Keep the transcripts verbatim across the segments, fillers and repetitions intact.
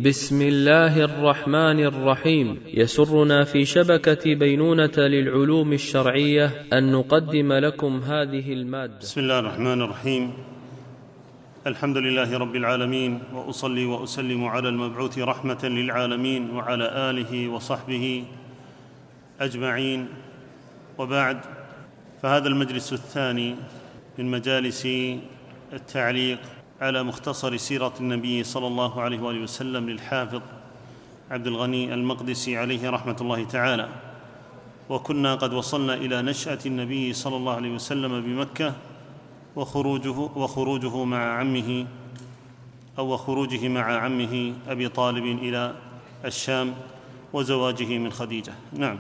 بسم الله الرحمن الرحيم. يسرنا في شبكة بينونة للعلوم الشرعية أن نقدم لكم هذه المادة. بسم الله الرحمن الرحيم. الحمد لله رب العالمين، وأصلي وأسلم على المبعوث رحمة للعالمين وعلى آله وصحبه أجمعين، وبعد، فهذا المجلس الثاني من مجالس التعليق على مختصر سيرة النبي صلى الله عليه وآله وسلم للحافظ عبد الغني المقدسي عليه رحمة الله تعالى. وكنا قد وصلنا إلى نشأة النبي صلى الله عليه وسلم بمكة وخروجه, وخروجه مع عمه أو وخروجه مع عمه أبي طالب إلى الشام وزواجه من خديجة. نعم.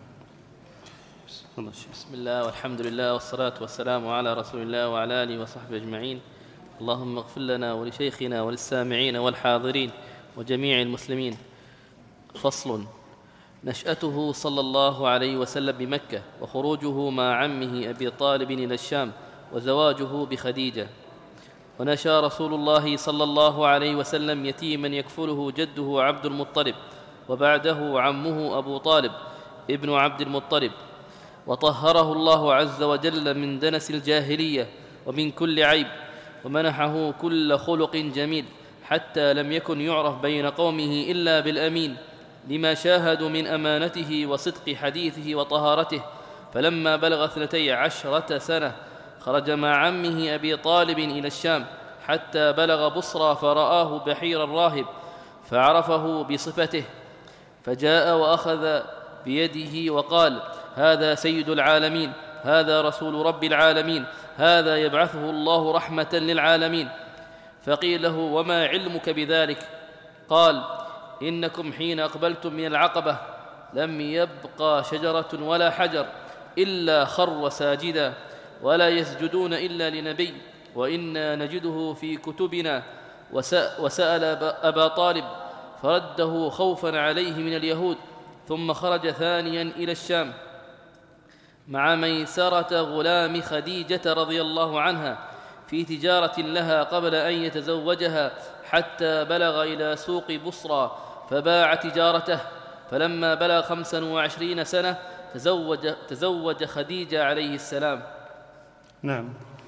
بسم الله والحمد لله والصلاة والسلام على رسول الله وعلى آله وصحبه أجمعين. اللهم اغفر لنا ولشيخنا وللسامعين والحاضرين وجميع المسلمين. فصل. نشأته صلى الله عليه وسلم بمكة، وخروجه مع عمه أبي طالب إلى الشام، وزواجه بخديجة. ونشأ رسول الله صلى الله عليه وسلم يتيما يكفله جده عبد المطلب، وبعده عمه أبو طالب ابن عبد المطلب، وطهره الله عز وجل من دنس الجاهلية ومن كل عيب، ومنحه كل خلق جميل، حتى لم يكن يعرف بين قومه إلا بالأمين، لما شاهدوا من أمانته وصدق حديثه وطهارته. فلما بلغ اثنتي عشرة سنة خرج مع عمه أبي طالب إلى الشام، حتى بلغ بصرى فرآه بحير الراهب فعرفه بصفته، فجاء وأخذ بيده وقال: هذا سيد العالمين، هذا رسول رب العالمين، هذا يبعثه الله رحمة للعالمين. فقيل له: وما علمك بذلك؟ قال: إنكم حين أقبلتم من العقبة لم يبقى شجرة ولا حجر إلا خر ساجدا، ولا يسجدون إلا لنبي، وإنا نجده في كتبنا. وسأل أبا طالب فرده خوفا عليه من اليهود، ثم خرج ثانيا إلى الشام مع ميسرة غلام خديجة رضي الله عنها في تجارة لها قبل أن يتزوجها، حتى بلغ إلى سوق بصرى فباع تجارته. فلما بلغ خمسا وعشرين سنة تزوج, تزوج خديجة عليه السلام. نعم.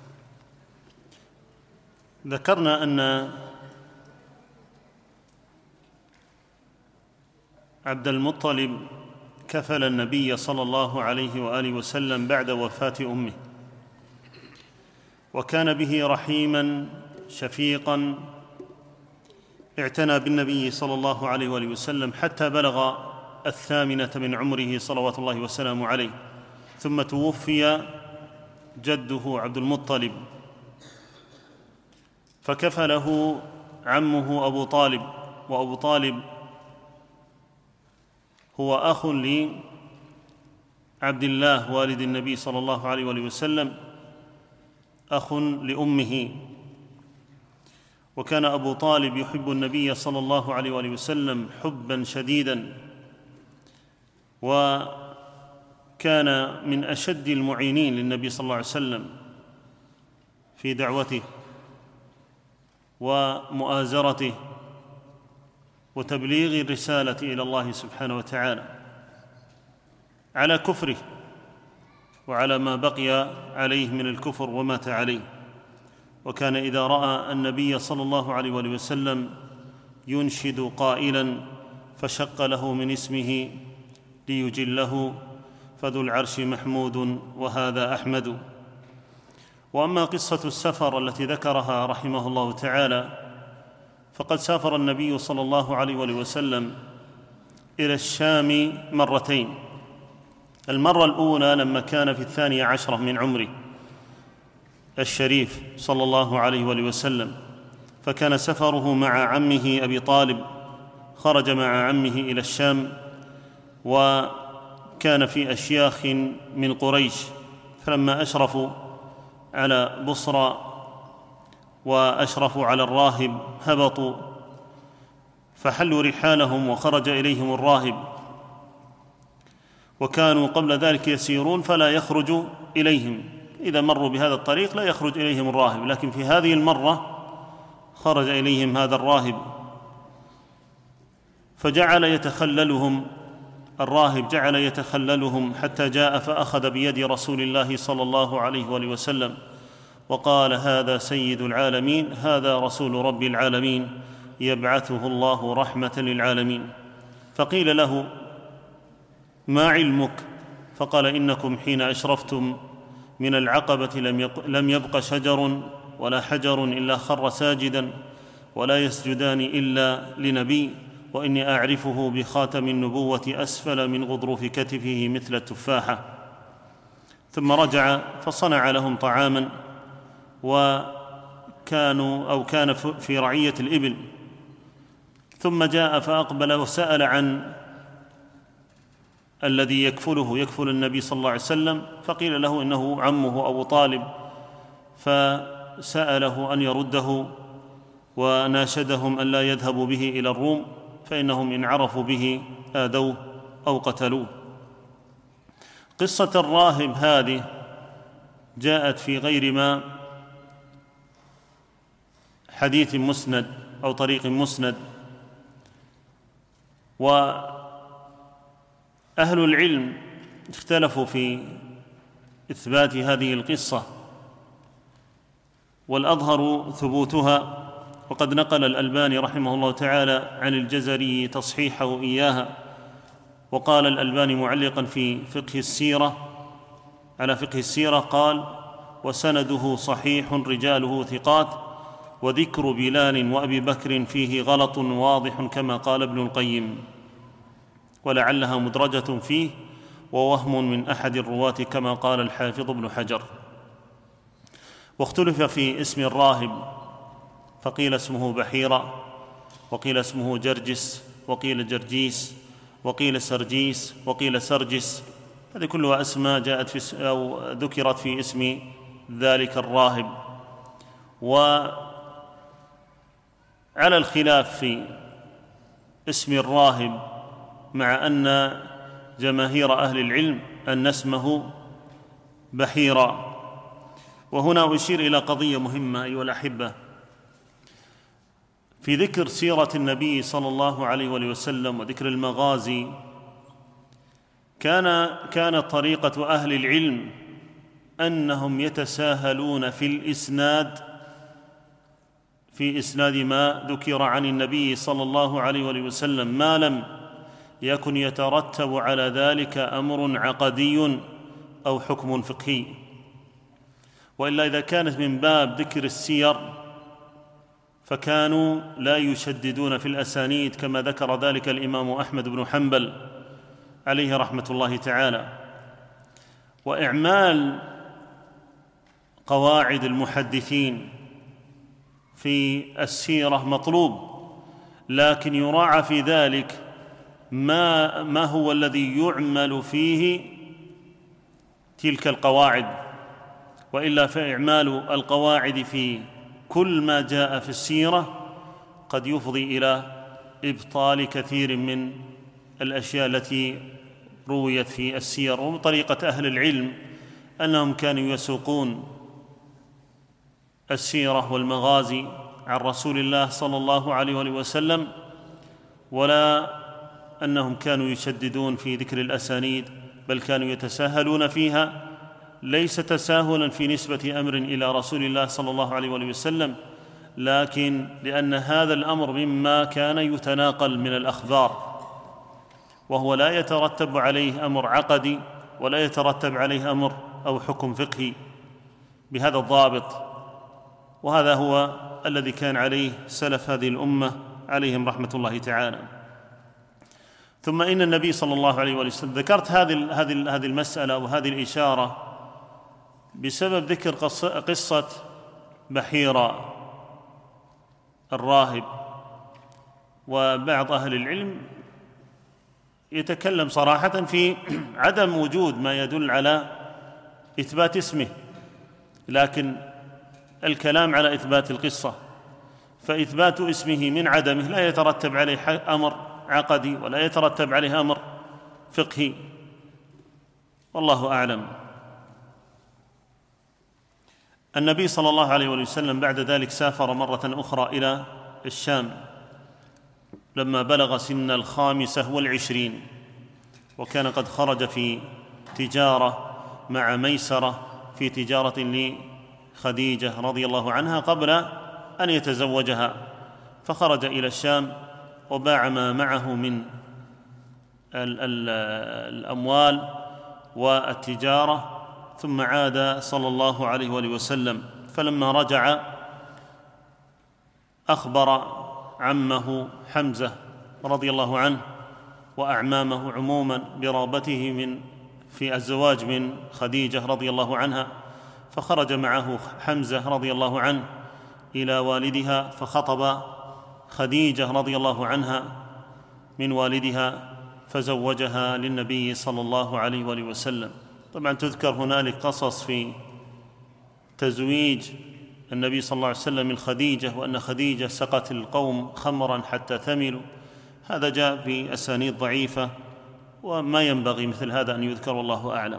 ذكرنا أن عبد المطلب كفل النبي صلى الله عليه وآله وسلم بعد وفاة أمه، وكان به رحيما شفيقا، اعتنى بالنبي صلى الله عليه وآله وسلم حتى بلغ الثامنة من عمره صلوات الله وسلامه عليه، ثم توفي جده عبد المطلب، فكفله عمه أبو طالب. وأبو طالب هو أخ لعبد الله والد النبي صلى الله عليه وآله وسلم، أخ لأمه. وكان أبو طالب يحب النبي صلى الله عليه وآله وسلم حبا شديدا، وكان من أشد المعينين للنبي صلى الله عليه وسلم في دعوته ومؤازرته وتبليغ الرسالة إلى الله سبحانه وتعالى على كفره وعلى ما بقي عليه من الكفر ومات عليه. وكان إذا رأى النبي صلى الله عليه وآله وسلم ينشد قائلا فشق له من اسمه ليجله، فذو العرش محمود وهذا أحمد. وأما قصة السفر التي ذكرها رحمه الله تعالى، فقد سافر النبي صلى الله عليه وآله وسلم إلى الشام مرتين. المرة الأولى لما كان في الثانية عشرة من عمره الشريف صلى الله عليه وآله وسلم، فكان سفره مع عمه أبي طالب، خرج مع عمه إلى الشام، وكان في أشياخ من قريش، فلما أشرفوا على بصرى وأشرفوا على الراهب هبطوا فحلوا رحالهم وخرج إليهم الراهب، وكانوا قبل ذلك يسيرون فلا يخرج إليهم، إذا مروا بهذا الطريق لا يخرج إليهم الراهب، لكن في هذه المرة خرج إليهم هذا الراهب فجعل يتخللهم الراهب جعل يتخللهم حتى جاء فأخذ بيد رسول الله صلى الله عليه وآله وسلم وقال: هذا سيد العالمين، هذا رسول رب العالمين، يبعثه الله رحمة للعالمين. فقيل له: ما علمك؟ فقال: إنكم حين أشرفتم من العقبة لم يبق شجر ولا حجر إلا خر ساجدا، ولا يسجدان إلا لنبي، وإني أعرفه بخاتم النبوة أسفل من غضروف كتفه مثل التفاحة. ثم رجع فصنع لهم طعاما، وكانوا أو كان في رعية الإبل، ثم جاء فأقبل وسأل عن الذي يكفله يكفل النبي صلى الله عليه وسلم، فقيل له إنه عمه أبو طالب، فسأله أن يرده وناشدهم أن لا يذهبوا به إلى الروم، فإنهم إن عرفوا به آذوه أو قتلوه. قصة الراهب هذه جاءت في غير ما حديث مسند أو طريق مسند، وأهل العلم اختلفوا في إثبات هذه القصة، والأظهر ثبوتها، وقد نقل الألباني رحمه الله تعالى عن الجزري تصحيحه إياها. وقال الألباني معلقا في فقه السيرة على فقه السيرة قال: وسنده صحيح رجاله ثقات، وذكر بلال وأبي بكر فيه غلط واضح كما قال ابن القيم، ولعلها مدرجة فيه ووهم من أحد الرواة كما قال الحافظ ابن حجر. واختلف في اسم الراهب، فقيل اسمه بحيرة، وقيل اسمه جرجس، وقيل جرجيس، وقيل سرجيس، وقيل سرجس. هذه كلها أسماء جاءت في أو ذكرت في اسم ذلك الراهب. وعلى الخلاف في اسم الراهب، مع أن جماهير أهل العلم أن اسمه بحيرة. وهنا أشير إلى قضية مهمة أيها الأحبة، في ذكر سيرة النبي صلى الله عليه وآله وسلم وذكر المغازي، كان كانت طريقة أهل العلم أنهم يتساهلون في الإسناد في إسناد ما ذكر عن النبي صلى الله عليه وآله وسلم، ما لم يكن يترتب على ذلك أمر عقدي أو حكم فقهي. وإلا إذا كانت من باب ذكر السير فكانوا لا يشددون في الأسانيد، كما ذكر ذلك الإمام أحمد بن حنبل عليه رحمة الله تعالى. وإعمال قواعد المحدثين في السيرة مطلوب، لكن يراعى في ذلك ما ما هو الذي يعمل فيه تلك القواعد، وإلا فإعمال القواعد في كل ما جاء في السيرة قد يفضي إلى إبطال كثير من الأشياء التي رويت في السير. وطريقة أهل العلم أنهم كانوا يسوقون السيرة والمغازي عن رسول الله صلى الله عليه وآله وسلم، ولا أنهم كانوا يشددون في ذكر الأسانيد، بل كانوا يتساهلون فيها، ليس تساهلا في نسبة أمر إلى رسول الله صلى الله عليه وآله وسلم، لكن لأن هذا الأمر مما كان يتناقل من الأخبار، وهو لا يترتب عليه أمر عقدي ولا يترتب عليه أمر أو حكم فقهي بهذا الضابط. وهذا هو الذي كان عليه سلف هذه الأمة عليهم رحمة الله تعالى. ثم إن النبي صلى الله عليه وسلم، ذكرت هذه هذه هذه المسألة وهذه الإشارة بسبب ذكر قصة بحيرة الراهب. وبعض أهل العلم يتكلم صراحة في عدم وجود ما يدل على إثبات اسمه، لكن الكلام على إثبات القصة، فإثبات اسمه من عدمه لا يترتب عليه أمر عقدي ولا يترتب عليه أمر فقهي، والله أعلم. النبي صلى الله عليه وسلم بعد ذلك سافر مرة أخرى إلى الشام، لما بلغ سن الخامسة والعشرين، وكان قد خرج في تجارة مع ميسرة في تجارة لخديجة رضي الله عنها قبل أن يتزوجها، فخرج إلى الشام وباع ما معه من الأموال والتجارة، ثم عاد صلى الله عليه وآله وسلم. فلما رجع أخبر عمه حمزة رضي الله عنه وأعمامه عموما برغبته من في الزواج من خديجة رضي الله عنها، فخرج معه حمزة رضي الله عنه إلى والدها فخطب خديجة رضي الله عنها من والدها فزوجها للنبي صلى الله عليه وآله وسلم. طبعا تذكر هنالك قصص في تزويج النبي صلى الله عليه وسلم من خديجة، وأن خديجة سقت القوم خمرا حتى ثملوا، هذا جاء بأسانيد ضعيفة وما ينبغي مثل هذا أن يذكر، والله أعلم.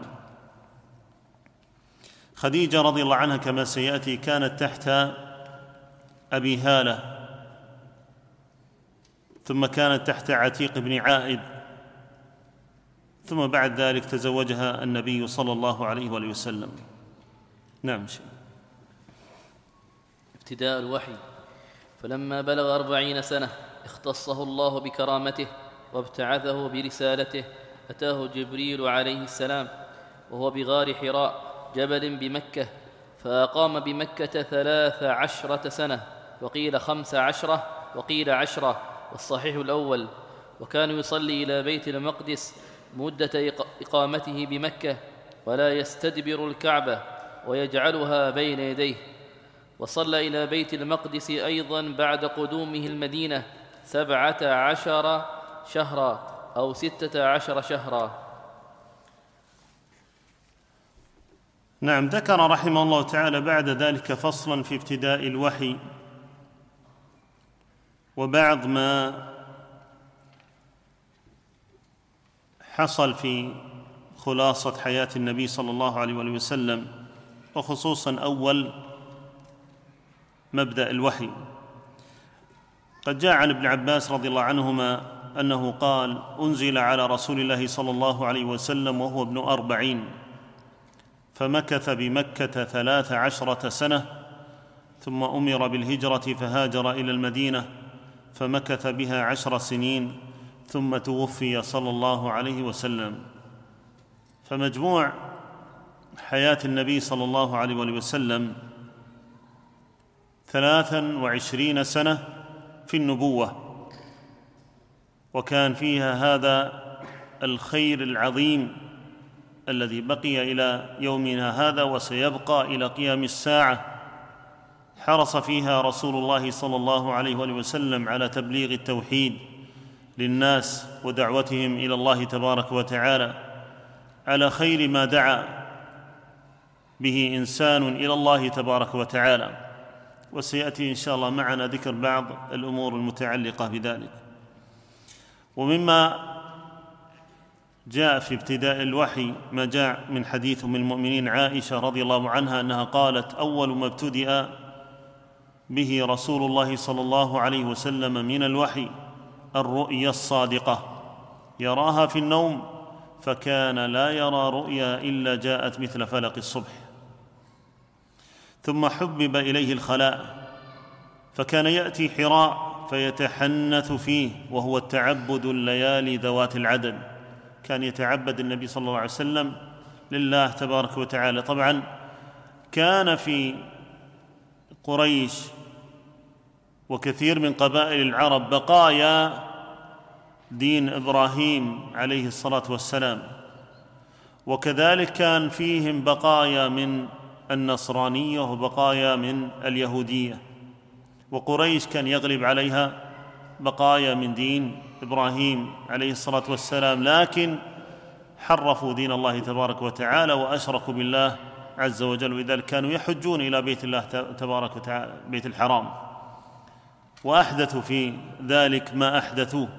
خديجة رضي الله عنها كما سيأتي كانت تحت أبي هالة، ثم كانت تحت عتيق بن عائد، ثم بعد ذلك تزوجها النبي صلى الله عليه وآله وسلم. نعم. شيء. ابتداء الوحي. فلما بلغ أربعين سنة اختصه الله بكرامته وابتعثه برسالته، أتاه جبريل عليه السلام وهو بغار حراء جبل بمكة، فأقام بمكة ثلاث عشرة سنة، وقيل خمس عشرة وقيل عشرة، والصحيح الأول. وكان يصلي إلى بيت المقدس مدة إقامته بمكة، ولا يستدبر الكعبة ويجعلها بين يديه. وصلى إلى بيت المقدس أيضا بعد قدومه المدينة سبعة عشر شهرا أو ستة عشر شهرا. نعم. ذكر رحمه الله تعالى بعد ذلك فصلا في ابتداء الوحي وبعض ما حصل في خلاصة حياة النبي صلى الله عليه وآله وسلم، وخصوصا أول مبدأ الوحي. قد جاء عن ابن عباس رضي الله عنهما أنه قال: أنزل على رسول الله صلى الله عليه وسلم وهو ابن أربعين، فمكث بمكة ثلاث عشرة سنة، ثم أمر بالهجرة فهاجر إلى المدينة فمكث بها عشر سنين، ثم توفي صلى الله عليه وسلم. فمجموع حياة النبي صلى الله عليه وسلم ثلاثا وعشرين سنة في النبوة، وكان فيها هذا الخير العظيم الذي بقي إلى يومنا هذا وسيبقى إلى قيام الساعة. حرص فيها رسول الله صلى الله عليه وسلم على تبليغ التوحيد للناس ودعوتهم إلى الله تبارك وتعالى على خير ما دعا به إنسان إلى الله تبارك وتعالى، وسيأتي إن شاء الله معنا ذكر بعض الأمور المتعلقة بذلك. ومما جاء في ابتداء الوحي ما جاء من حديث من المؤمنين عائشة رضي الله عنها أنها قالت: أول ما ابتدأ به رسول الله صلى الله عليه وسلم من الوحي الرؤيا الصادقة يراها في النوم، فكان لا يرى رؤيا إلا جاءت مثل فلق الصبح. ثم حبب إليه الخلاء، فكان يأتي حراء فيتحنث فيه، وهو التعبد الليالي ذوات العدد. كان يتعبد النبي صلى الله عليه وسلم لله تبارك وتعالى. طبعا كان في قريش وكثير من قبائل العرب بقايا دين إبراهيم عليه الصلاة والسلام، وكذلك كان فيهم بقايا من النصرانية وبقايا من اليهودية، وقريش كان يغلب عليها بقايا من دين إبراهيم عليه الصلاة والسلام، لكن حرفوا دين الله تبارك وتعالى وأشركوا بالله عز وجل، ولذلك كانوا يحجون إلى بيت الله تبارك وتعالى بيت الحرام، وأحدثوا في ذلك ما أحدثوه.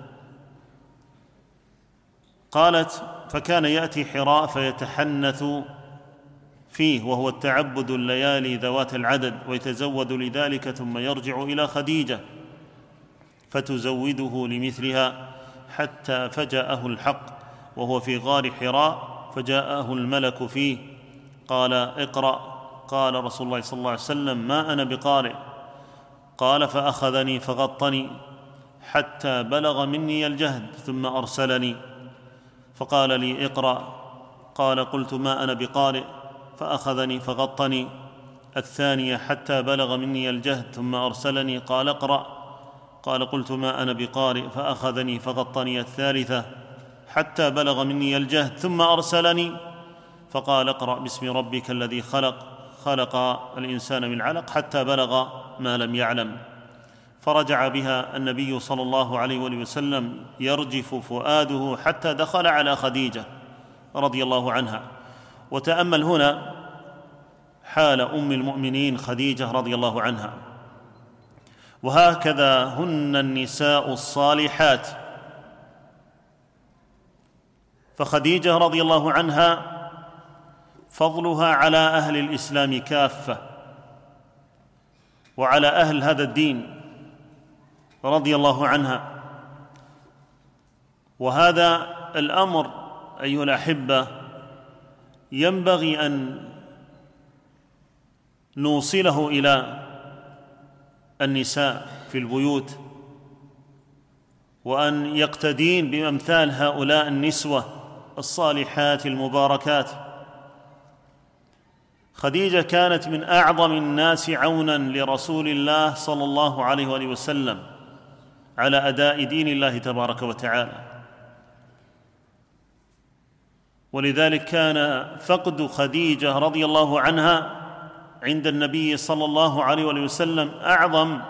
قالت: فكان يأتي حراء فيتحنث فيه، وهو التعبد الليالي ذوات العدد، ويتزود لذلك ثم يرجع إلى خديجة فتزوده لمثلها، حتى فجاءه الحق وهو في غار حراء، فجاءه الملك فيه قال: اقرأ. قال رسول الله صلى الله عليه وسلم: ما أنا بقارئ. قال: فأخذني فغطني حتى بلغ مني الجهد ثم أرسلني فقال لي: اقرأ. قال: قلت: ما أنا بقارئ. فأخذني فغطني الثانية حتى بلغ مني الجهد ثم أرسلني قال: اقرأ. قال: قلت: ما أنا بقارئ. فأخذني فغطني الثالثة حتى بلغ مني الجهد ثم أرسلني فقال: اقرأ باسم ربك الذي خلق خلق الإنسان من علق، حتى بلغ ما لم يعلم. فرجع بها النبي صلى الله عليه وسلم يرجف فؤاده حتى دخل على خديجة رضي الله عنها. وتأمل هنا حال أم المؤمنين خديجة رضي الله عنها. وهكذا هن النساء الصالحات. فخديجة رضي الله عنها فضلها على أهل الإسلام كافة وعلى أهل هذا الدين رضي الله عنها. وهذا الأمر أيها الأحبة ينبغي أن نوصله إلى النساء في البيوت، وأن يقتدين بأمثال هؤلاء النسوة الصالحات المباركات. خديجة كانت من أعظم الناس عوناً لرسول الله صلى الله عليه وآله وسلم على أداء دين الله تبارك وتعالى، ولذلك كان فقد خديجة رضي الله عنها عند النبي صلى الله عليه وآله وسلم أعظم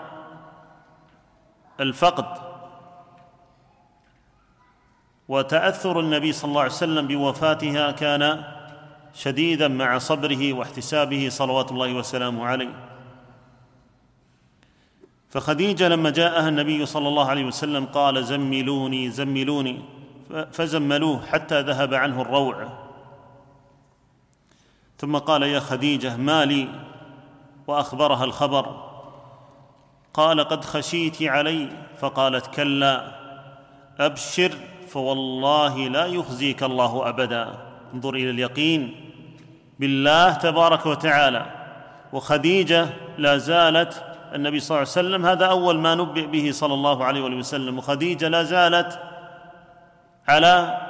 الفقد. وتأثر النبي صلى الله عليه وسلم بوفاتها كان شديداً مع صبره واحتسابه صلوات الله وسلامه عليه. فخديجة لما جاءها النبي صلى الله عليه وسلم قال: زملوني زملوني، فزملوه حتى ذهب عنه الروع. ثم قال: يا خديجة ما لي؟ وأخبرها الخبر. قال: قد خشيت علي. فقالت: كلا، أبشر فوالله لا يخزيك الله أبدا. انظر إلى اليقين بالله تبارك وتعالى. وخديجة لا زالت، النبي صلى الله عليه وسلم هذا أول ما نبئ به صلى الله عليه وسلم، وخديجة لا زالت على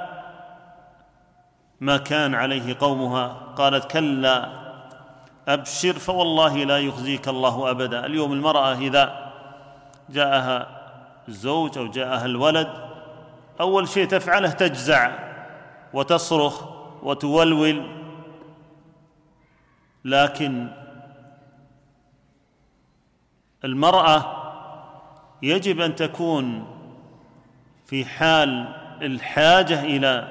ما كان عليه قومها. قالت: كلا، أبشر فوالله لا يخزيك الله أبدا. اليوم المرأة إذا جاءها الزوج أو جاءها الولد أول شيء تفعله تجزع وتصرخ وتولول، لكن المرأة يجب أن تكون في حال الحاجة إلى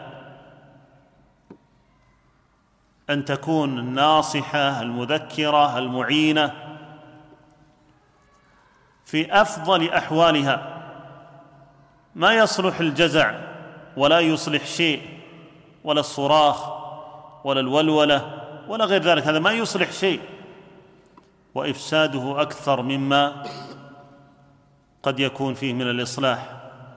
أن تكون الناصحة المذكرة المعينة في أفضل أحوالها. ما يصلح الجزع ولا يصلح شيء، ولا الصراخ ولا الولولة ولا غير ذلك، هذا ما يصلح شيء، وإفساده أكثر مما قد يكون فيه من الإصلاح.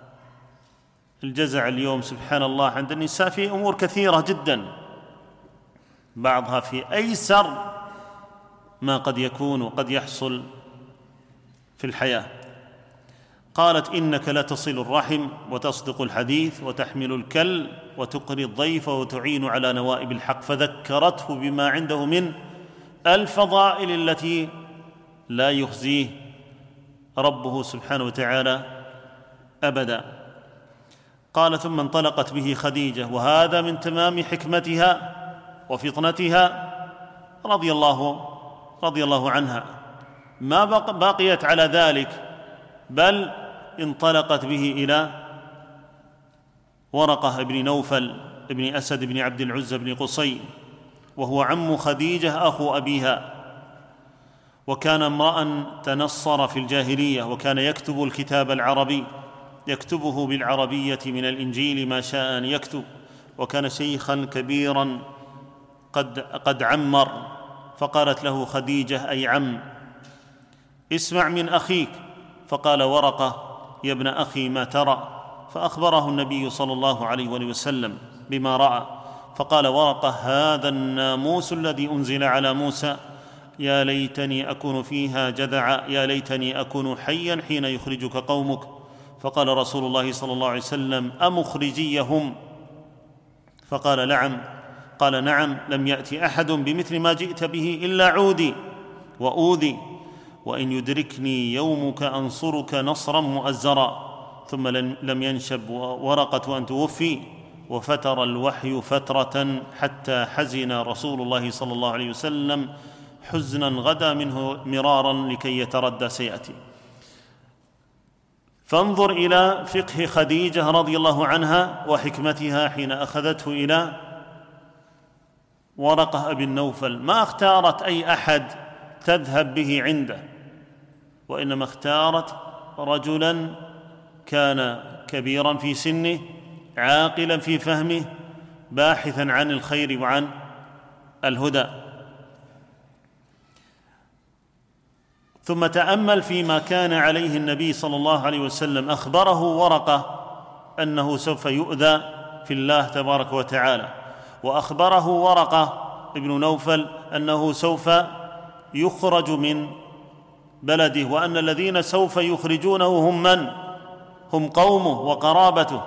الجزع اليوم سبحان الله عند النساء في أمور كثيرة جدا، بعضها في أيسر ما قد يكون وقد يحصل في الحياة. قالت: إنك لتصل الرحم وتصدق الحديث وتحمل الكل وتقري الضيف وتعين على نوائب الحق، فذكرته بما عنده من الفضائل التي لا يخزيه ربه سبحانه وتعالى أبدا. قال: ثم انطلقت به خديجة، وهذا من تمام حكمتها وفطنتها رضي الله رضي الله عنها، ما بقيت على ذلك، بل انطلقت به إلى ورقة بن نوفل بن أسد بن عبد العزى بن قصي، وهو عم خديجة أخو أبيها، وكان امرأ تنصر في الجاهلية، وكان يكتب الكتاب العربي، يكتبه بالعربية من الإنجيل ما شاء أن يكتب، وكان شيخا كبيرا قد قد عمر. فقالت له خديجة: أي عم، اسمع من أخيك. فقال ورقة: يا ابن أخي ما ترى؟ فأخبره النبي صلى الله عليه وسلم بما رأى، فقال ورقة: هذا الناموس الذي أنزل على موسى، يا ليتني أكون فيها جذعا، يا ليتني أكون حيا حين يخرجك قومك. فقال رسول الله صلى الله عليه وسلم: أمخرجيهم؟ فقال: نعم. قال: نعم، لم يأت أحد بمثل ما جئت به إلا عودي وأوذي، وإن يدركني يومك أنصرك نصرا مؤزرا. ثم لم ينشب ورقة أن توفي، وفتر الوحي فترة حتى حزن رسول الله صلى الله عليه وسلم حزنا غدا منه مرارا لكي يتردى سيأتي. فانظر إلى فقه خديجة رضي الله عنها وحكمتها حين أخذته إلى ورقة أبي النوفل، ما اختارت أي أحد تذهب به عنده، وإنما اختارت رجلا كان كبيرا في سنه، عاقلا في فهمه، باحثا عن الخير وعن الهدى. ثم تأمل فيما كان عليه النبي صلى الله عليه وسلم. أخبره ورقة أنه سوف يؤذى في الله تبارك وتعالى، وأخبره ورقة ابن نوفل أنه سوف يخرج من بلده، وأن الذين سوف يخرجونه هم من؟ هم قومه وقرابته.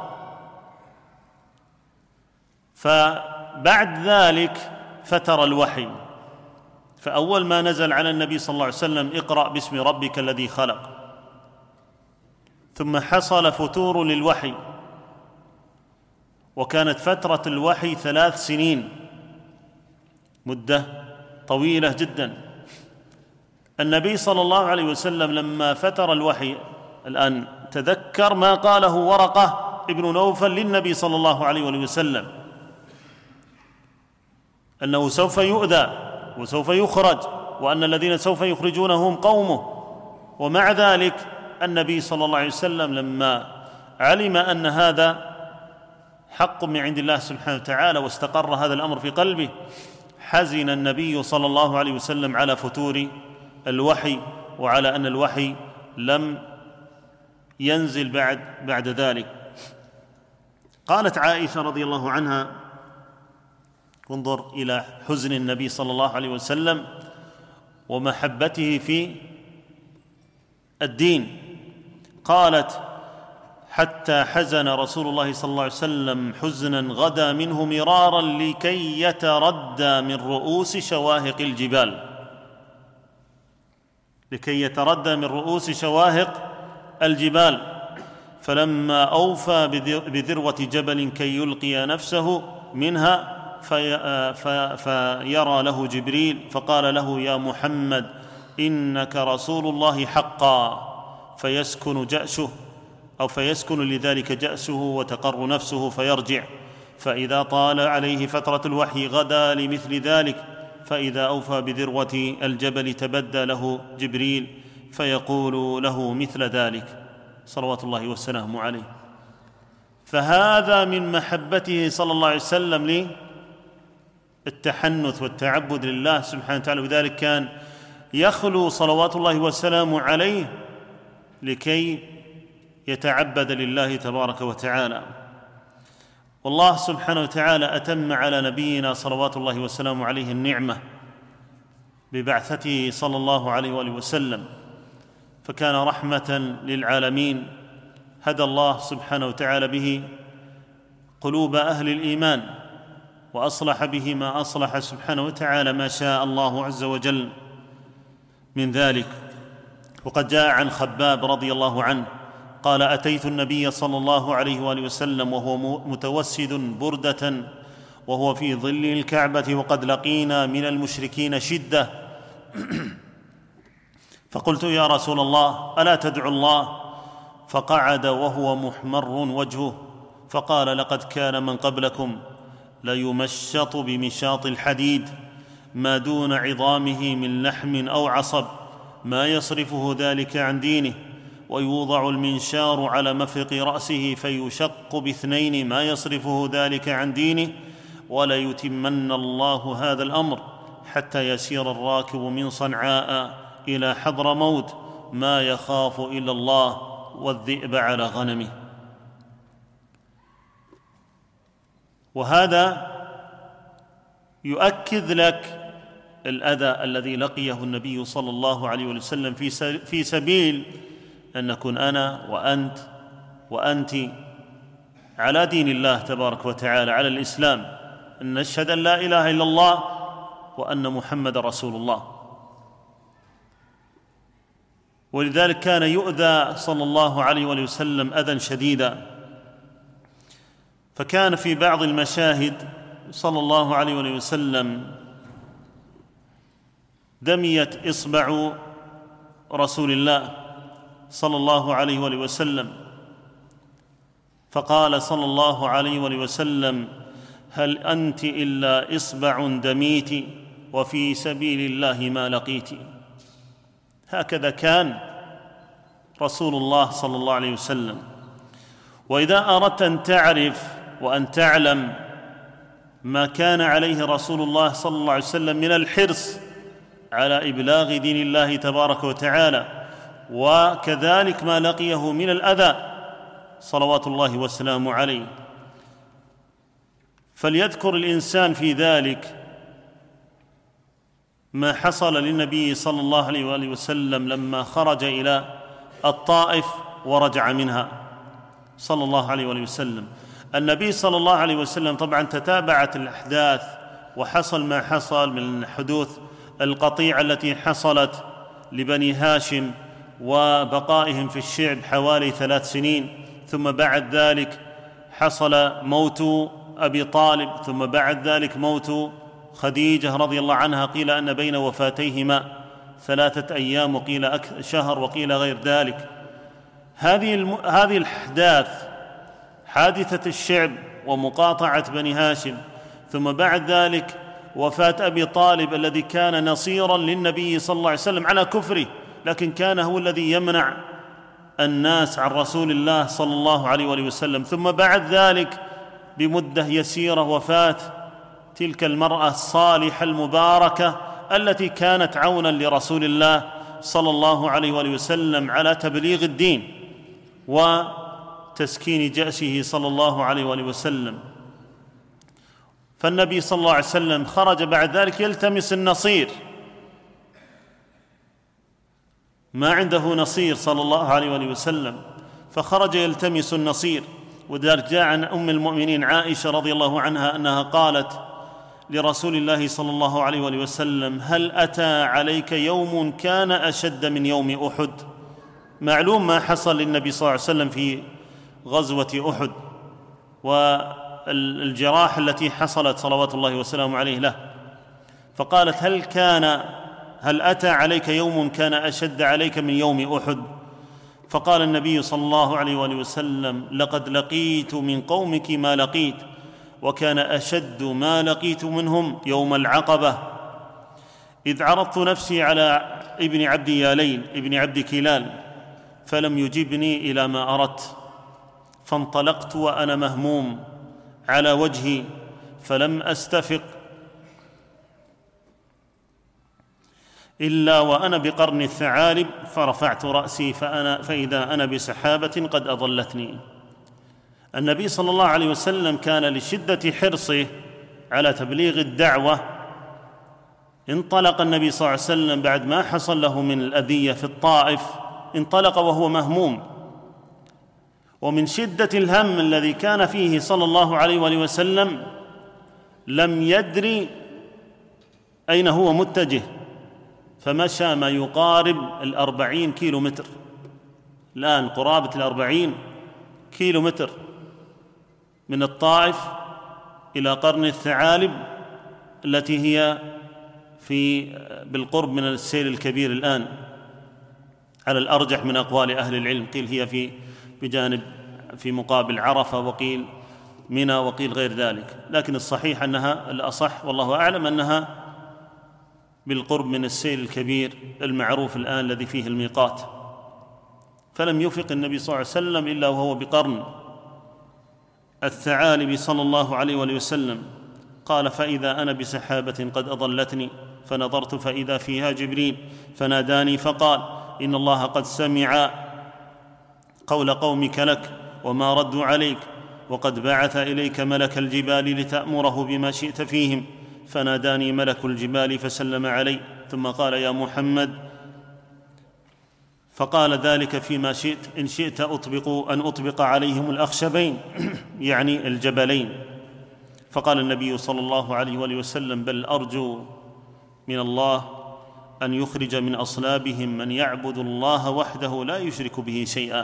فبعد ذلك فتر الوحي، فأول ما نزل على النبي صلى الله عليه وسلم: اقرأ باسم ربك الذي خلق. ثم حصل فتور للوحي، وكانت فترة الوحي ثلاث سنين، مدة طويلة جدا. النبي صلى الله عليه وسلم لما فتر الوحي، الآن تذكر ما قاله ورقة ابن نوفل للنبي صلى الله عليه وسلم، أنه سوف يؤذى وسوف يخرج، وأن الذين سوف يخرجونه هم قومه. ومع ذلك النبي صلى الله عليه وسلم لما علم أن هذا حق من عند الله سبحانه وتعالى واستقر هذا الأمر في قلبه، حزن النبي صلى الله عليه وسلم على فتور الوحي، وعلى أن الوحي لم ينزل بعد بعد ذلك. قالت عائشة رضي الله عنها: انظر إلى حزن النبي صلى الله عليه وسلم ومحبته في الدين. قالت: حتى حزن رسول الله صلى الله عليه وسلم حزنا غدا منه مرارا لكي يتردى من رؤوس شواهق الجبال، لكي يتردى من رؤوس شواهق الجبال. فلما أوفى بذروة جبل كي يلقي نفسه منها في في فيرى له جبريل فقال له: يا محمد إنك رسول الله حقا، فيسكن جأشه أو فيسكن لذلك جأسه وتقر نفسه فيرجع. فإذا طال عليه فترة الوحي غدا لمثل ذلك، فإذا أوفى بذروة الجبل تبدى له جبريل فيقول له مثل ذلك صلوات الله وسلامه عليه. فهذا من محبته صلى الله عليه وسلم للتحنث والتعبد لله سبحانه وتعالى، وذلك كان يخلو صلوات الله وسلامه عليه لكي يتعبد لله تبارك وتعالى. والله سبحانه وتعالى أتم على نبينا صلوات الله وسلامه عليه النعمة ببعثته صلى الله عليه وآله وسلم، فكان رحمة للعالمين. هدى الله سبحانه وتعالى به قلوب أهل الإيمان، وأصلح به ما أصلح سبحانه وتعالى ما شاء الله عز وجل من ذلك. وقد جاء عن خباب رضي الله عنه قال: أتيت النبي صلى الله عليه وآله وسلم وهو متوسد بردة وهو في ظل الكعبة، وقد لقينا من المشركين شدة، فقلت: يا رسول الله ألا تدعو الله؟ فقعد وهو محمر وجهه فقال: لقد كان من قبلكم ليمشط بمشاط الحديد ما دون عظامه من لحم أو عصب، ما يصرفه ذلك عن دينه، ويوضع المنشار على مفرق رأسه فيشق باثنين ما يصرفه ذلك عن دينه، وليتمن الله هذا الأمر حتى يسير الراكب من صنعاء إلى حضرموت ما يخاف إلا الله والذئب على غنمه. وهذا يؤكد لك الأذى الذي لقيه النبي صلى الله عليه وسلم في سبيل أن نكون أنا وأنت وأنت على دين الله تبارك وتعالى، على الإسلام، أن نشهد أن لا إله إلا الله وأن محمد رسول الله. ولذلك كان يؤذى صلى الله عليه وسلم أذى شديدا، فكان في بعض المشاهد صلى الله عليه وسلم دميت إصبع رسول الله صلى الله عليه وسلم، فقال صلى الله عليه وسلم: هل أنت إلا إصبع دميت وفي سبيل الله ما لقيت. هكذا كان رسول الله صلى الله عليه وسلم. وإذا أردت أن تعرف وأن تعلم ما كان عليه رسول الله صلى الله عليه وسلم من الحرص على إبلاغ دين الله تبارك وتعالى، وكذلك ما لقيه من الأذى صلوات الله وسلامه عليه، فليذكر الإنسان في ذلك ما حصل للنبي صلى الله عليه وآله وسلم لما خرج إلى الطائف ورجع منها صلى الله عليه وآله وسلم. النبي صلى الله عليه وسلم طبعا تتابعت الأحداث وحصل ما حصل من حدوث القطيعة التي حصلت لبني هاشم وبقائهم في الشعب حوالي ثلاث سنين، ثم بعد ذلك حصل موت أبي طالب، ثم بعد ذلك موت خديجة رضي الله عنها، قيل أن بين وفاتيهما ثلاثة أيام وقيل شهر وقيل غير ذلك. هذه الم... هذه الأحداث، حادثة الشعب ومقاطعة بني هاشم، ثم بعد ذلك وفاة أبي طالب الذي كان نصيراً للنبي صلى الله عليه وسلم على كفره، لكن كان هو الذي يمنع الناس عن رسول الله صلى الله عليه وسلم. ثم بعد ذلك بمدة يسيرة وفاة تلك المرأة الصالحة المباركة التي كانت عوناً لرسول الله صلى الله عليه وسلم على تبليغ الدين وتسكين جأشه صلى الله عليه وسلم. فالنبي صلى الله عليه وسلم خرج بعد ذلك يلتمس النصير، ما عنده نصير صلى الله عليه وسلم، فخرج يلتمس النصير. وذلك جاء عن أم المؤمنين عائشة رضي الله عنها أنها قالت لرسول الله صلى الله عليه وسلم: هل أتى عليك يوم كان أشد من يوم أحد؟ معلوم ما حصل للنبي صلى الله عليه وسلم في غزوة أحد والجراح التي حصلت صلوات الله وسلامه عليه له، فقالت: هل كان هل أتى عليك يوم كان أشد عليك من يوم أحد؟ فقال النبي صلى الله عليه وسلم: لقد لقيت من قومك ما لقيت، وكان أشد ما لقيت منهم يوم العقبة، إذ عرضت نفسي على ابن عبد يالين ابن عبد كلال فلم يجبني إلى ما أردت، فانطلقت وأنا مهموم على وجهي فلم أستفق إلا وأنا بقرن الثعالب، فرفعت رأسي فأنا فإذا أنا بسحابة قد أضلتني. النبي صلى الله عليه وسلم كان لشدة حرصه على تبليغ الدعوة انطلق النبي صلى الله عليه وسلم بعد ما حصل له من الأذية في الطائف، انطلق وهو مهموم، ومن شدة الهم الذي كان فيه صلى الله عليه وسلم لم يدري أين هو متجه، فمشى ما يقارب الأربعين كيلو متر، الآن قرابة الأربعين كيلو متر من الطائف إلى قرن الثعالب التي هي في بالقرب من السيل الكبير الآن على الأرجح من أقوال أهل العلم، قيل هي في بجانب في مقابل عرفة، وقيل منى، وقيل غير ذلك، لكن الصحيح أنها الأصح والله أعلم أنها بالقرب من السيل الكبير المعروف الآن الذي فيه الميقات. فلم يفق النبي صلى الله عليه وسلم إلا وهو بقرن الثعالب صلى الله عليه وسلم. قال: فإذا أنا بسحابة قد أضلتني، فنظرت فإذا فيها جبريل فناداني فقال: إن الله قد سمع قول قومك لك وما ردوا عليك، وقد بعث إليك ملك الجبال لتأمره بما شئت فيهم، فناداني ملك الجبال فسلم علي، ثم قال يا محمد، فقال ذلك فيما شئت، إن شئت أطبق أن أطبق عليهم الأخشبين يعني الجبلين. فقال النبي صلى الله عليه وآله وسلم بل أرجو من الله أن يخرج من أصلابهم من يعبد الله وحده لا يشرك به شيئا.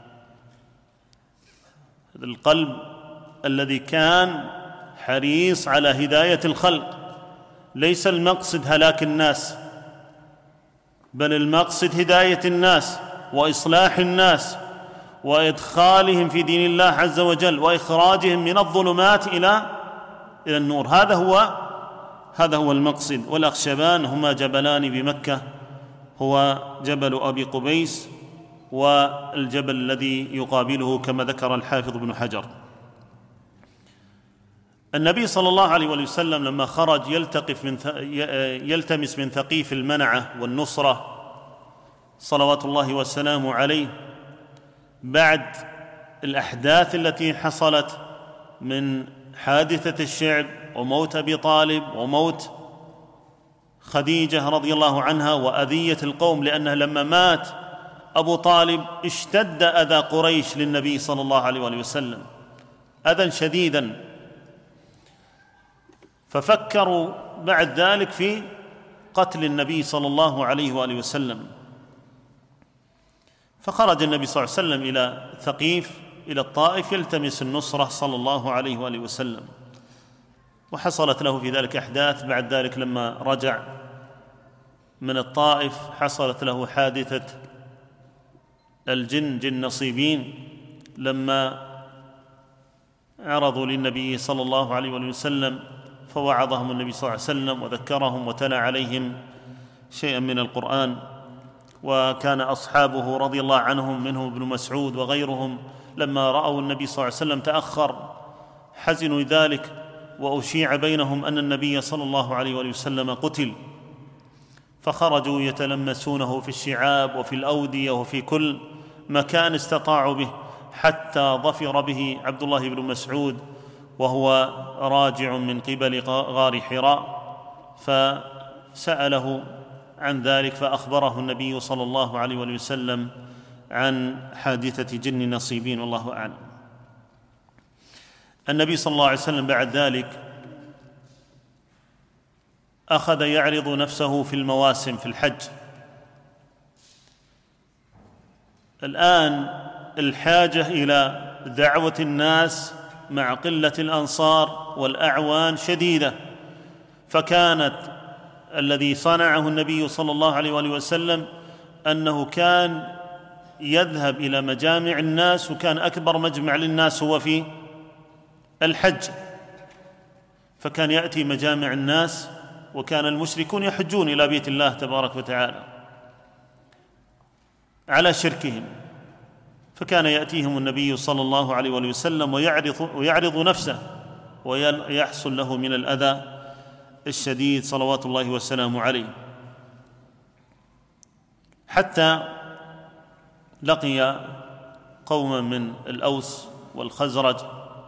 هذا القلب الذي كان حريص على هداية الخلق، ليس المقصد هلاك الناس، بل المقصد هداية الناس وإصلاح الناس وإدخالهم في دين الله عز وجل وإخراجهم من الظلمات إلى إلى النور. هذا هو هذا هو المقصد. والأخشبان هما جبلان بمكة، هو جبل أبي قبيس والجبل الذي يقابله كما ذكر الحافظ ابن حجر. النبي صلى الله عليه وسلم لما خرج يلتقف من يلتمس من ثقيف المنعة والنصرة صلوات الله وسلامه عليه بعد الأحداث التي حصلت من حادثة الشعب وموت أبي طالب وموت خديجة رضي الله عنها وأذية القوم، لأنه لما مات أبو طالب اشتد أذى قريش للنبي صلى الله عليه وسلم أذى شديدا، ففكروا بعد ذلك في قتل النبي صلى الله عليه وآله وسلم. فخرج النبي صلى الله عليه وسلم إلى ثقيف إلى الطائف يلتمس النصرة صلى الله عليه وآله وسلم، وحصلت له في ذلك أحداث. بعد ذلك لما رجع من الطائف حصلت له حادثة الجن جن نصيبين، لما عرضوا للنبي صلى الله عليه وآله وسلم فوعظهم النبي صلى الله عليه وسلم وذكرهم وتلا عليهم شيئا من القرآن. وكان أصحابه رضي الله عنهم منهم ابن مسعود وغيرهم لما رأوا النبي صلى الله عليه وسلم تأخر حزنوا ذلك، وأشيع بينهم أن النبي صلى الله عليه وآله وسلم قتل، فخرجوا يتلمسونه في الشعاب وفي الأودية وفي كل مكان استطاعوا به، حتى ظفر به عبد الله بن مسعود وهو راجع من قبل غار حراء، فسأله عن ذلك فأخبره النبي صلى الله عليه وسلم عن حادثة جن نصيبين، والله أعلم. النبي صلى الله عليه وسلم بعد ذلك أخذ يعرض نفسه في المواسم في الحج. الآن الحاجة إلى دعوة الناس مع قلة الأنصار والأعوان شديدة، فكانت الذي صنعه النبي صلى الله عليه وآله وسلم أنه كان يذهب إلى مجامع الناس، وكان أكبر مجمع للناس هو في الحج، فكان يأتي مجامع الناس، وكان المشركون يحجون إلى بيت الله تبارك وتعالى على شركهم، فكان يأتيهم النبي صلى الله عليه وآله وسلم ويعرض, ويعرض نفسه ويحصل له من الأذى الشديد صلوات الله وسلامه عليه، حتى لقي قوما من الأوس والخزرج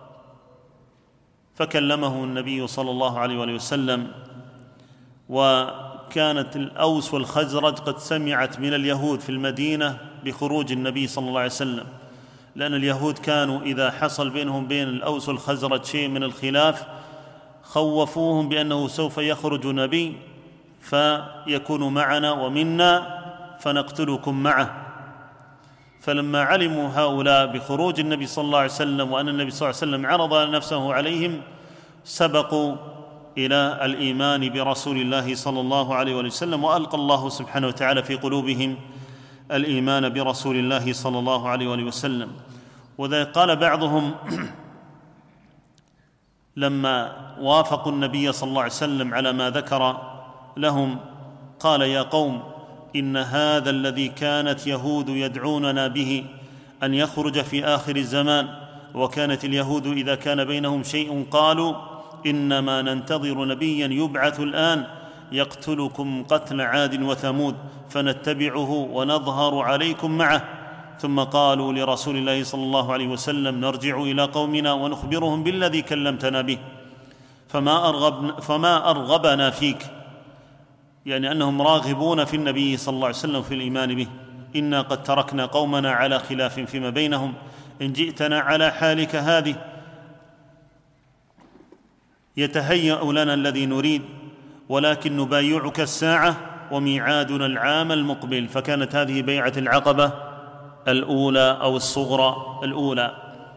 فكلمه النبي صلى الله عليه وآله وسلم. وكانت الأوس والخزرج قد سمعت من اليهود في المدينة بخروج النبي صلى الله عليه وسلم، لأن اليهود كانوا إذا حصل بينهم بين الأوس والخزرج شيء من الخلاف خوفوهم بأنه سوف يخرج نبي فيكون معنا ومنا فنقتلكم معه. فلما علموا هؤلاء بخروج النبي صلى الله عليه وسلم وأن النبي صلى الله عليه وسلم عرض نفسه عليهم سبقوا إلى الإيمان برسول الله صلى الله عليه وسلم، وألقى الله سبحانه وتعالى في قلوبهم الإيمان برسول الله صلى الله عليه وسلم. وذا قال بعضهم لما وافقوا النبي صلى الله عليه وسلم على ما ذكر لهم قال يا قوم إن هذا الذي كانت يهود يدعوننا به أن يخرج في آخر الزمان، وكانت اليهود إذا كان بينهم شيء قالوا إنما ننتظر نبيا يبعث الآن يقتلكم قتل عاد وثمود فنتبعه ونظهر عليكم معه، ثم قالوا لرسول الله صلى الله عليه وسلم: نرجع إلى قومنا ونخبرهم بالذي كلمتنا به، فما أرغبنا, فما أرغبنا فيك، يعني أنهم راغبون في النبي صلى الله عليه وسلم في الإيمان به. إنا قد تركنا قومنا على خلاف فيما بينهم، إن جئتنا على حالك هذه يتهيأ لنا الذي نريد، ولكن نبايعك الساعة وميعادنا العام المقبل. فكانت هذه بيعة العقبة الأولى أو الصغرى الأولى.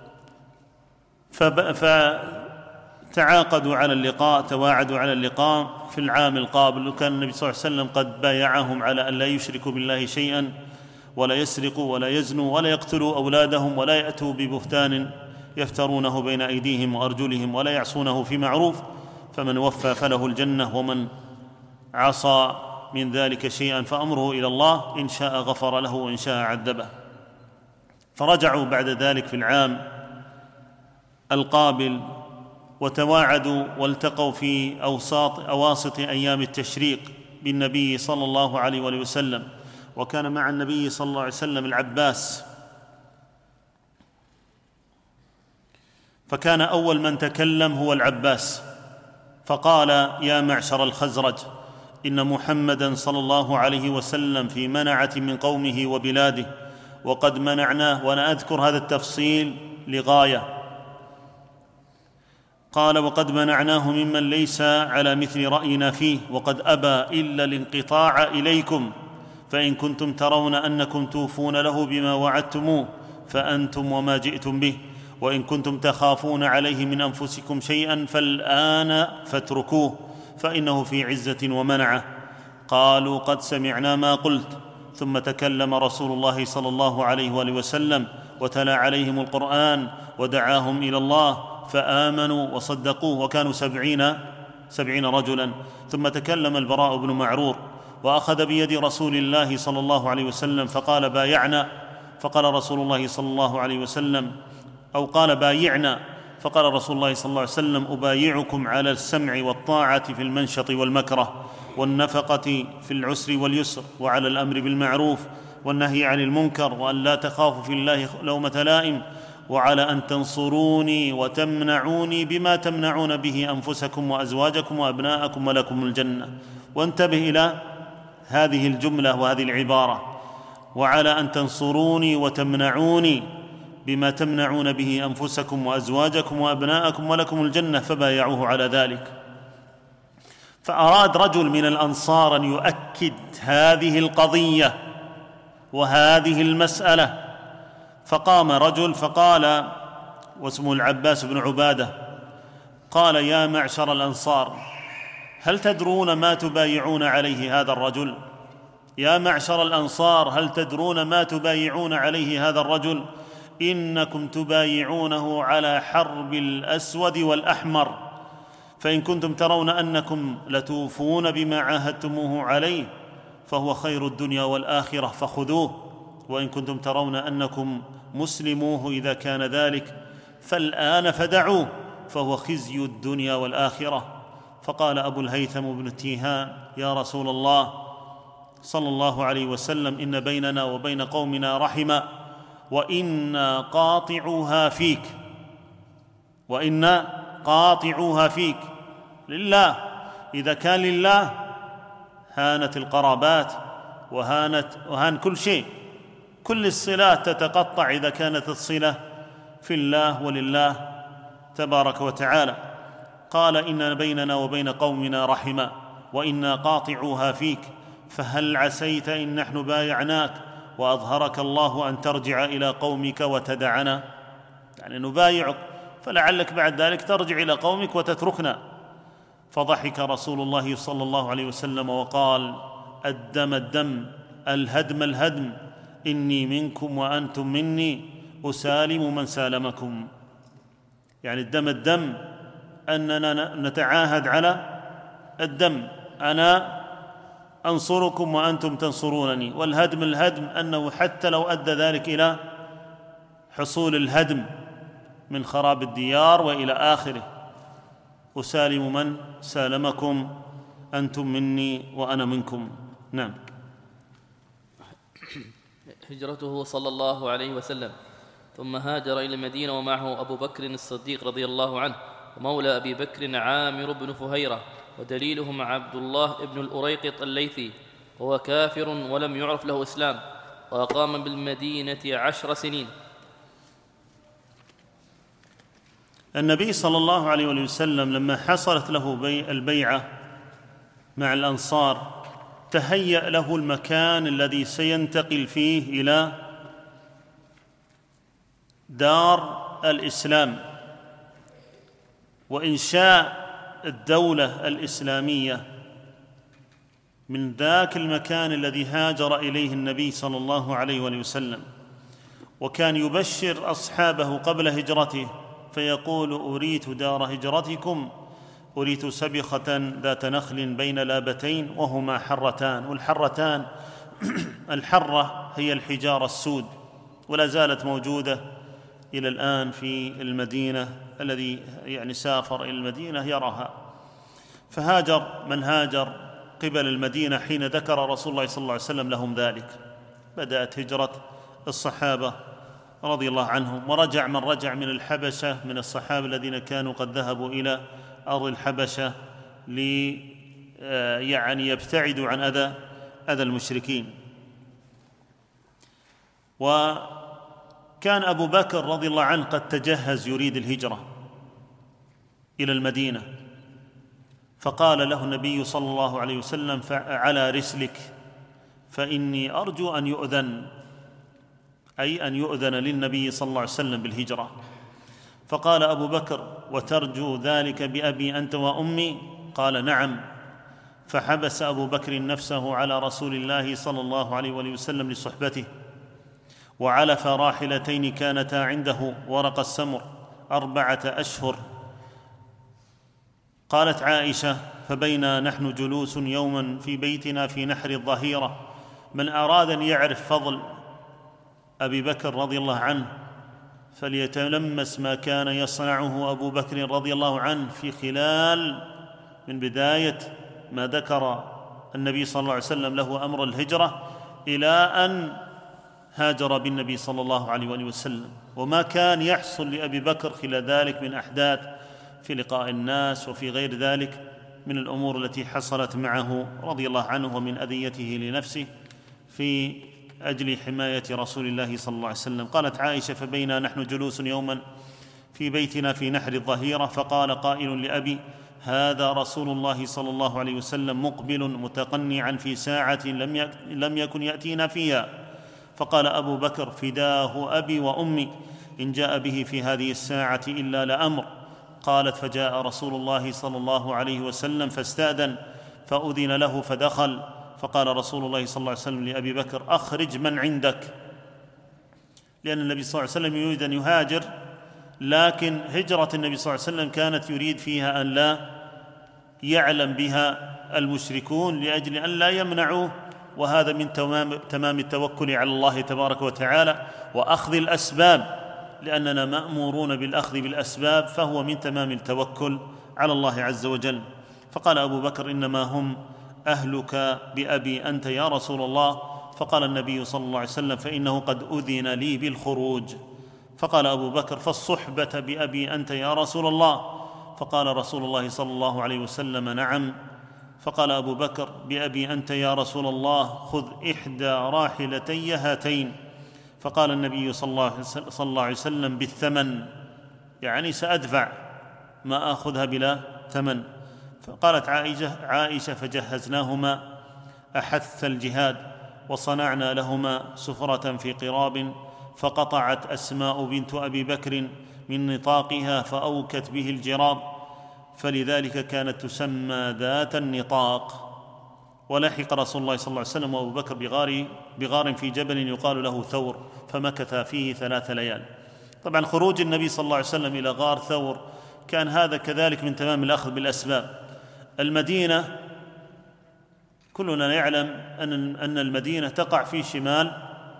فتعاقدوا على اللقاء، تواعدوا على اللقاء في العام القابل، وكان النبي صلى الله عليه وسلم قد بايعهم على أن لا يشركوا بالله شيئا، ولا يسرقوا ولا يزنوا ولا يقتلوا أولادهم، ولا يأتوا ببهتان يفترونه بين أيديهم وأرجلهم، ولا يعصونه في معروف، فمن وفى فله الجنة، ومن عصى من ذلك شيئا فأمره إلى الله، إن شاء غفر له وإن شاء عذبه. فرجعوا بعد ذلك في العام القابل وتواعدوا والتقوا في أوساط أواسط أيام التشريق بالنبي صلى الله عليه وآله وسلم. وكان مع النبي صلى الله عليه وسلم العباس، فكان أول من تكلم هو العباس، فقال: يا معشر الخزرج، إن محمدًا صلى الله عليه وسلم في منعة من قومه وبلاده، وقد منعناه. وأنا أذكر هذا التفصيل لغاية. قال: وقد منعناه ممن ليس على مثل رأينا فيه، وقد أبى إلا الانقطاع إليكم، فإن كنتم ترون أنكم توفون له بما وعدتموه فأنتم وما جئتم به، وإن كنتم تخافون عليه من أنفسكم شيئا فالآن فاتركوه، فإنه في عزة ومنعة. قالوا: قد سمعنا ما قلت. ثم تكلم رسول الله صلى الله عليه وآله وسلم وتلا عليهم القرآن ودعاهم إلى الله فآمنوا وصدقوه، وكانوا سبعين سبعين رجلا. ثم تكلم البراء بن معرور وأخذ بيد رسول الله صلى الله عليه وسلم فقال: بايعنا. فقال رسول الله صلى الله عليه وسلم، أو قال: بايعنا. فقال رسول الله صلى الله عليه وسلم: أبايعكم على السمع والطاعة في المنشط والمكره، والنفقة في العسر واليسر، وعلى الأمر بالمعروف والنهي عن المنكر، وأن لا تخافوا في الله لومة لائم، وعلى أن تنصروني وتمنعوني بما تمنعون به أنفسكم وأزواجكم وأبناءكم ولكم الجنة. وانتبه إلى هذه الجملة وهذه العبارة: وعلى أن تنصروني وتمنعوني بما تمنعون به أنفسكم وأزواجكم وأبناءكم ولكم الجنة. فبايعوه على ذلك. فأراد رجل من الأنصار أن يؤكد هذه القضية وهذه المسألة، فقام رجل فقال، واسمه العباس بن عبادة، قال: يا معشر الأنصار، هل تدرون ما تبايعون عليه هذا الرجل؟ يا معشر الأنصار، هل تدرون ما تبايعون عليه هذا الرجل؟ إنكم تبايعونه على حرب الأسود والأحمر، فإن كنتم ترون أنكم لتوفون بما عاهدتموه عليه فهو خير الدنيا والآخرة فخذوه، وإن كنتم ترون أنكم مسلموه إذا كان ذلك فالآن فدعوه فهو خزي الدنيا والآخرة. فقال أبو الهيثم بن تيهان: يا رسول الله صلى الله عليه وسلم، إن بيننا وبين قومنا رحمة، وإنا قاطعوها فيك، وإنا قاطعوها فيك لله. إذا كان لله هانت القرابات وهانت وهان كل شيء، كل الصلات تتقطع إذا كانت الصلة في الله ولله تبارك وتعالى. قال: إن بيننا وبين قومنا رحمة، وإنا قاطعوها فيك، فهل عسيت إن نحن بايعناك وأظهرك الله أن ترجع إلى قومك وتدعنا؟ يعني نبايعك فلعلك بعد ذلك ترجع إلى قومك وتتركنا. فضحك رسول الله صلى الله عليه وسلم وقال: الدم الدم، الهدم الهدم، إني منكم وأنتم مني، أسالم من سالمكم. يعني الدم الدم، أننا نتعاهد على الدم، أنا أنصركم وأنتم تنصرونني. والهدم الهدم، أنه حتى لو أدى ذلك إلى حصول الهدم من خراب الديار وإلى آخره، أسالم من سالمكم، أنتم مني وأنا منكم. نعم. هجرته صلى الله عليه وسلم، ثم هاجر إلى المدينة ومعه أبو بكر الصديق رضي الله عنه ومولى أبي بكر عامر بن فهيرة، ودليلهم عبد الله بن الأريقط الليثي، وهو كافر ولم يعرف له إسلام، وأقام بالمدينة عشر سنين. النبي صلى الله عليه وسلم لما حصلت له بي البيعة مع الأنصار تهيأ له المكان الذي سينتقل فيه إلى دار الإسلام وإنشاء الدولة الإسلامية من ذاك المكان الذي هاجر إليه النبي صلى الله عليه وسلم. وكان يبشر أصحابه قبل هجرته فيقول: أريت دار هجرتكم، أريت سبخة ذات نخل بين لابتين وهما حرتان. والحرتان الحرة هي الحجارة السود، ولا زالت موجودة إلى الآن في المدينة، الذي يعني سافر إلى المدينة يراها. فهاجر من هاجر قبل المدينة حين ذكر رسول الله صلى الله عليه وسلم لهم ذلك. بدأت هجرة الصحابة رضي الله عنهم، ورجع من رجع من الحبشة من الصحابة الذين كانوا قد ذهبوا إلى أرض الحبشة لي يعني يبتعدوا عن أذى أذى المشركين. وكان أبو بكر رضي الله عنه قد تجهز يريد الهجرة إلى المدينة، فقال له النبي صلى الله عليه وسلم: على رسلك فإني أرجو أن يؤذن، أي أن يؤذن للنبي صلى الله عليه وسلم بالهجرة. فقال أبو بكر: وترجو ذلك بأبي أنت وأمي؟ قال: نعم. فحبس أبو بكر نفسه على رسول الله صلى الله عليه وسلم لصحبته، وعلف راحلتين كانتا عنده ورق السمر أربعة أشهر. قالت عائشة: فبينا نحن جلوس يوما في بيتنا في نحر الظهيرة. من أراد أن يعرف فضل أبي بكر رضي الله عنه فليتلمس ما كان يصنعه أبو بكر رضي الله عنه في خلال من بداية ما ذكر النبي صلى الله عليه وسلم له أمر الهجرة إلى أن هاجر بالنبي صلى الله عليه وسلم، وما كان يحصل لأبي بكر خلال ذلك من أحداث في لقاء الناس وفي غير ذلك من الأمور التي حصلت معه رضي الله عنه، ومن أذيته لنفسه في أجل حماية رسول الله صلى الله عليه وسلم. قالت عائشة: فبينا نحن جلوس يوما في بيتنا في نحر الظهيرة، فقال قائل لأبي: هذا رسول الله صلى الله عليه وسلم مقبل متقنعا في ساعة لم يكن يأتينا فيها. فقال أبو بكر: فداه أبي وأمي إن جاء به في هذه الساعة إلا لأمر. قالت: فجاء رسول الله صلى الله عليه وسلم فاستأذن فأذن له فدخل، فقال رسول الله صلى الله عليه وسلم لأبي بكر: أخرج من عندك، لأن النبي صلى الله عليه وسلم يريد أن يهاجر، لكن هجرة النبي صلى الله عليه وسلم كانت يريد فيها أن لا يعلم بها المشركون لأجل أن لا يمنعوه، وهذا من تمام, تمام التوكل على الله تبارك وتعالى وأخذ الأسباب، لأننا مأمورون بالأخذ بالأسباب، فهو من تمام التوكل على الله عز وجل. فقال أبو بكر: إنما هم أهلك بأبي أنت يا رسول الله. فقال النبي صلى الله عليه وسلم: فإنه قد أذن لي بالخروج. فقال أبو بكر: فالصحبة بأبي أنت يا رسول الله. فقال رسول الله صلى الله عليه وسلم: نعم. فقال أبو بكر: بأبي أنت يا رسول الله، خذ إحدى راحلتي هاتين. فقال النبي صلى الله عليه وسلم: بالثمن، يعني سأدفع، ما آخذها بلا ثمن. فقالت عائشة, عائشة فجهزناهما أحث الجهاد، وصنعنا لهما سفرة في قراب، فقطعت أسماء بنت أبي بكر من نطاقها فأوكت به الجراب، فلذلك كانت تسمى ذات النطاق. ولحق رسول الله صلى الله عليه وسلم وأبو بكر بغار, بغار في جبل يقال له ثور، فمكث فيه ثلاث ليال. طبعا خروج النبي صلى الله عليه وسلم إلى غار ثور كان هذا كذلك من تمام الأخذ بالأسباب. المدينة كلنا يعلم أن المدينة تقع في شمال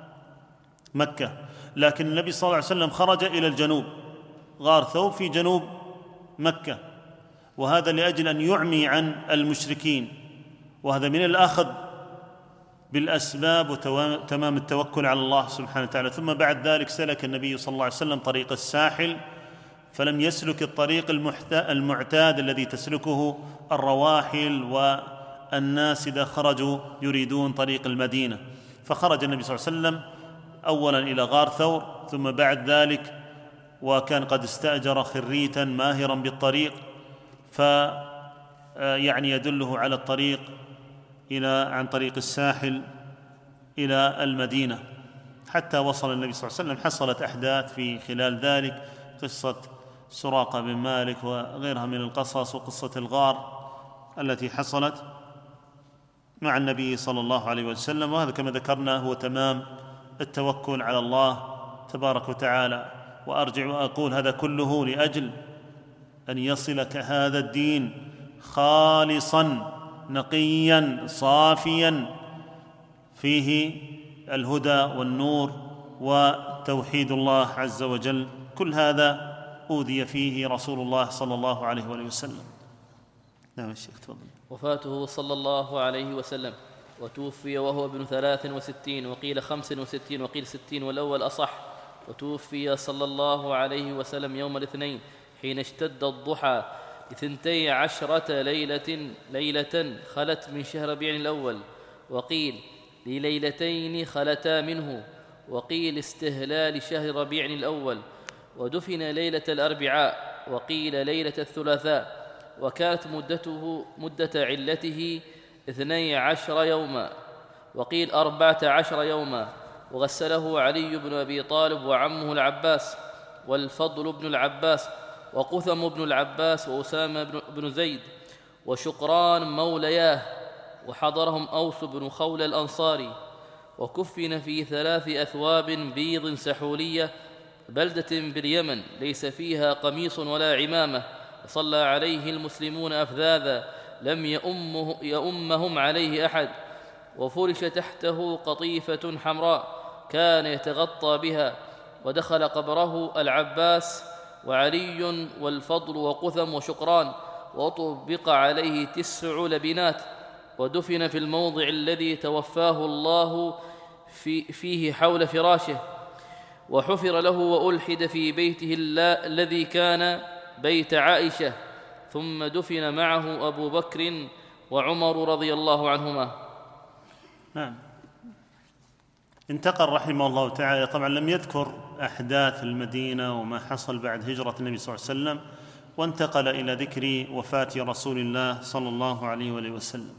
مكة، لكن النبي صلى الله عليه وسلم خرج إلى الجنوب، غار ثور في جنوب مكة، وهذا لأجل أن يعمي عن المشركين، وهذا من الأخذ بالأسباب وتمام التوكل على الله سبحانه وتعالى. ثم بعد ذلك سلك النبي صلى الله عليه وسلم طريق الساحل، فلم يسلك الطريق المعتاد الذي تسلكه الرواحل والناس إذا خرجوا يريدون طريق المدينة. فخرج النبي صلى الله عليه وسلم أولا إلى غار ثور، ثم بعد ذلك وكان قد استأجر خريتا ماهرا بالطريق فيعني يدله على الطريق إلى عن طريق الساحل إلى المدينة، حتى وصل النبي صلى الله عليه وسلم. حصلت أحداث في خلال ذلك، قصة سراقة بن مالك وغيرها من القصص، وقصة الغار التي حصلت مع النبي صلى الله عليه وسلم. وهذا كما ذكرنا هو تمام التوكل على الله تبارك وتعالى. وأرجع وأقول هذا كله لأجل أن يصلك هذا الدين خالصا نقيا صافيا فيه الهدى والنور وتوحيد الله عز وجل. كل هذا أوذي فيه رسول الله صلى الله عليه وآله وسلم. نعم الشيخ تفضل. وفاته صلى الله عليه وسلم، وتوفي وهو ابن ثلاث وستين، وقيل خمس وستين، وقيل ستين والأول أصح. وتوفي صلى الله عليه وسلم يوم الاثنين حين اشتد الضحى اثنتي عشرة ليلة ليلة خلت من شهر ربيع الأول، وقيل لليلتين خلتا منه، وقيل استهلال شهر ربيع الأول. ودفن ليلة الأربعاء، وقيل ليلة الثلاثاء. وكانت مدته مدة علته اثني عشر يوما، وقيل أربعة عشر يوما. وغسله علي بن أبي طالب وعمه العباس والفضل بن العباس وقثم بن العباس وأسامة بن زيد وشقران مولياه، وحضرهم أوس بن خول الأنصاري. وكفن في ثلاث أثواب بيض سحولية بلدة باليمن ليس فيها قميص ولا عمامة، وصلى عليه المسلمون أفذاذا لم يؤمه يؤمهم عليه أحد. وفرش تحته قطيفة حمراء كان يتغطى بها. ودخل قبره العباس وعلي والفضل وقثم وشقران، وطبق عليه تسع لبنات. ودفن في الموضع الذي توفاه الله في فيه حول فراشه. وحفر له وألحد في بيته الذي كان بيت عائشة، ثم دفن معه أبو بكر وعمر رضي الله عنهما. نعم. انتقل رحمه الله تعالى، طبعا لم يذكر أحداث المدينة وما حصل بعد هجرة النبي صلى الله عليه وسلم، وانتقل إلى ذكر وفاة رسول الله صلى الله عليه وآله وسلم.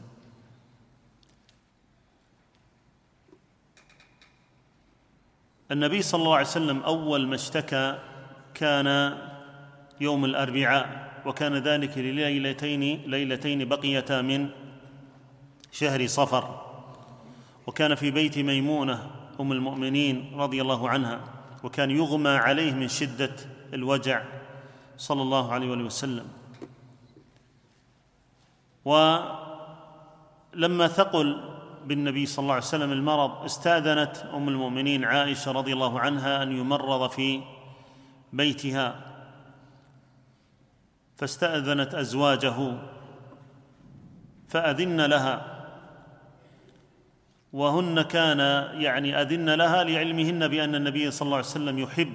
النبي صلى الله عليه وسلم أول ما اشتكى كان يوم الأربعاء، وكان ذلك لليلتين ليلتين بقيتا من شهر صفر، وكان في بيت ميمونة أم المؤمنين رضي الله عنها، وكان يغمى عليه من شدة الوجع صلى الله عليه وسلم. ولما ثقل بالنبي صلى الله عليه وسلم المرض استأذنت أم المؤمنين عائشة رضي الله عنها أن يمرض في بيتها، فاستأذنت أزواجه فأذن لها، وهن كان يعني أذن لها لعلمهن بأن النبي صلى الله عليه وسلم يحب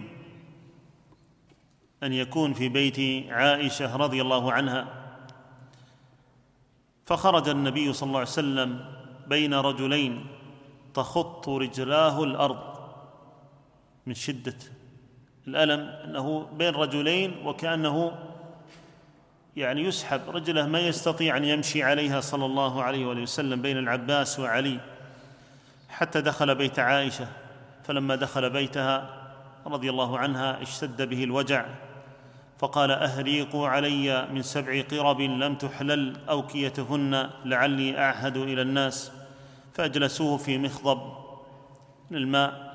أن يكون في بيت عائشة رضي الله عنها. فخرج النبي صلى الله عليه وسلم بين رجلين تخط رجلاه الأرض من شدة الألم، أنه بين رجلين وكأنه يعني يسحب رجله، ما يستطيع أن يمشي عليها صلى الله عليه وسلم بين العباس وعلي، حتى دخل بيت عائشة. فلما دخل بيتها رضي الله عنها اشتد به الوجع، فقال: أهريقوا علي من سبع قرب لم تحلل أوكيتهن لعلي أعهد إلى الناس. فأجلسوه في مخضب من الماء،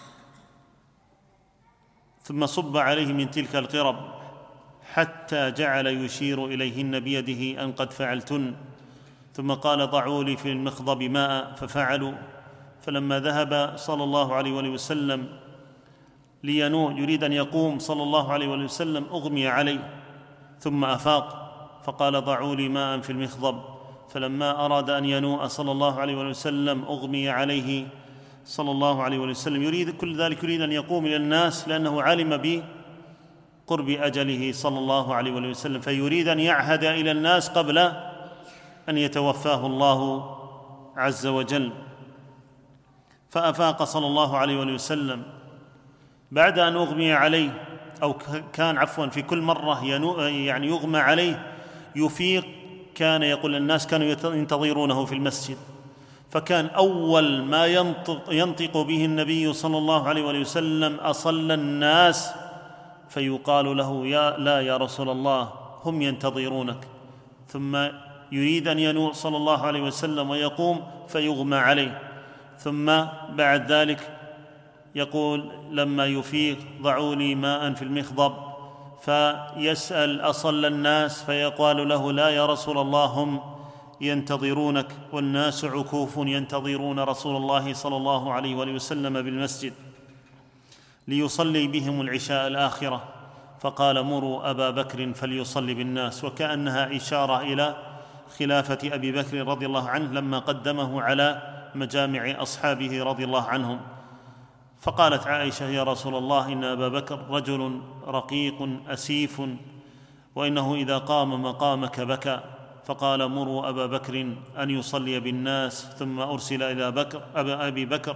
ثم صب عليه من تلك القرب حتى جعل يشير إليهن بيده أن قد فعلتن، ثم قال: ضعوا لي في المخضب ماء، ففعلوا. فلما ذهب صلى الله عليه وسلم لينوء يريد أن يقوم صلى الله عليه وسلم أغمي عليه، ثم أفاق فقال: ضعوا لي ماء في المخضب، فلما أراد أن ينوء صلى الله عليه وسلم أغمي عليه صلى الله عليه وسلم، يريد كل ذلك، يريد أن يقوم إلى الناس لأنه علم بقرب أجله صلى الله عليه وسلم، فيريد أن يعهد إلى الناس قبل أن يتوفاه الله عز وجل. فأفاق صلى الله عليه وسلم بعد أن أغمي عليه، أو كان عفوا في كل مرة يعني يغمى عليه يفيق، كان يقول الناس كانوا ينتظرونه في المسجد، فكان أول ما ينطق, ينطق به النبي صلى الله عليه وسلم أصلى الناس، فيقال له يا لا يا رسول الله هم ينتظرونك، ثم يريد أن ينوء صلى الله عليه وسلم ويقوم فيغمى عليه، ثم بعد ذلك يقول لما يفيق ضعوا لي ماء في المخضب، فيسأل أصلى الناس فيقال له لا يا رسول الله هم ينتظرونك، والناس عكوف ينتظرون رسول الله صلى الله عليه وسلم بالمسجد ليصلي بهم العشاء الآخرة، فقال مروا أبا بكر فليصلي بالناس، وكأنها إشارة إلى خلافة أبي بكر رضي الله عنه لما قدمه على مجامع أصحابه رضي الله عنهم. فقالت عائشة يا رسول الله إن أبا بكر رجل رقيق أسيف، وإنه إذا قام مقامك بكى، فقال مروا أبا بكر أن يصلي بالناس، ثم أرسل إلى بكر أبي بكر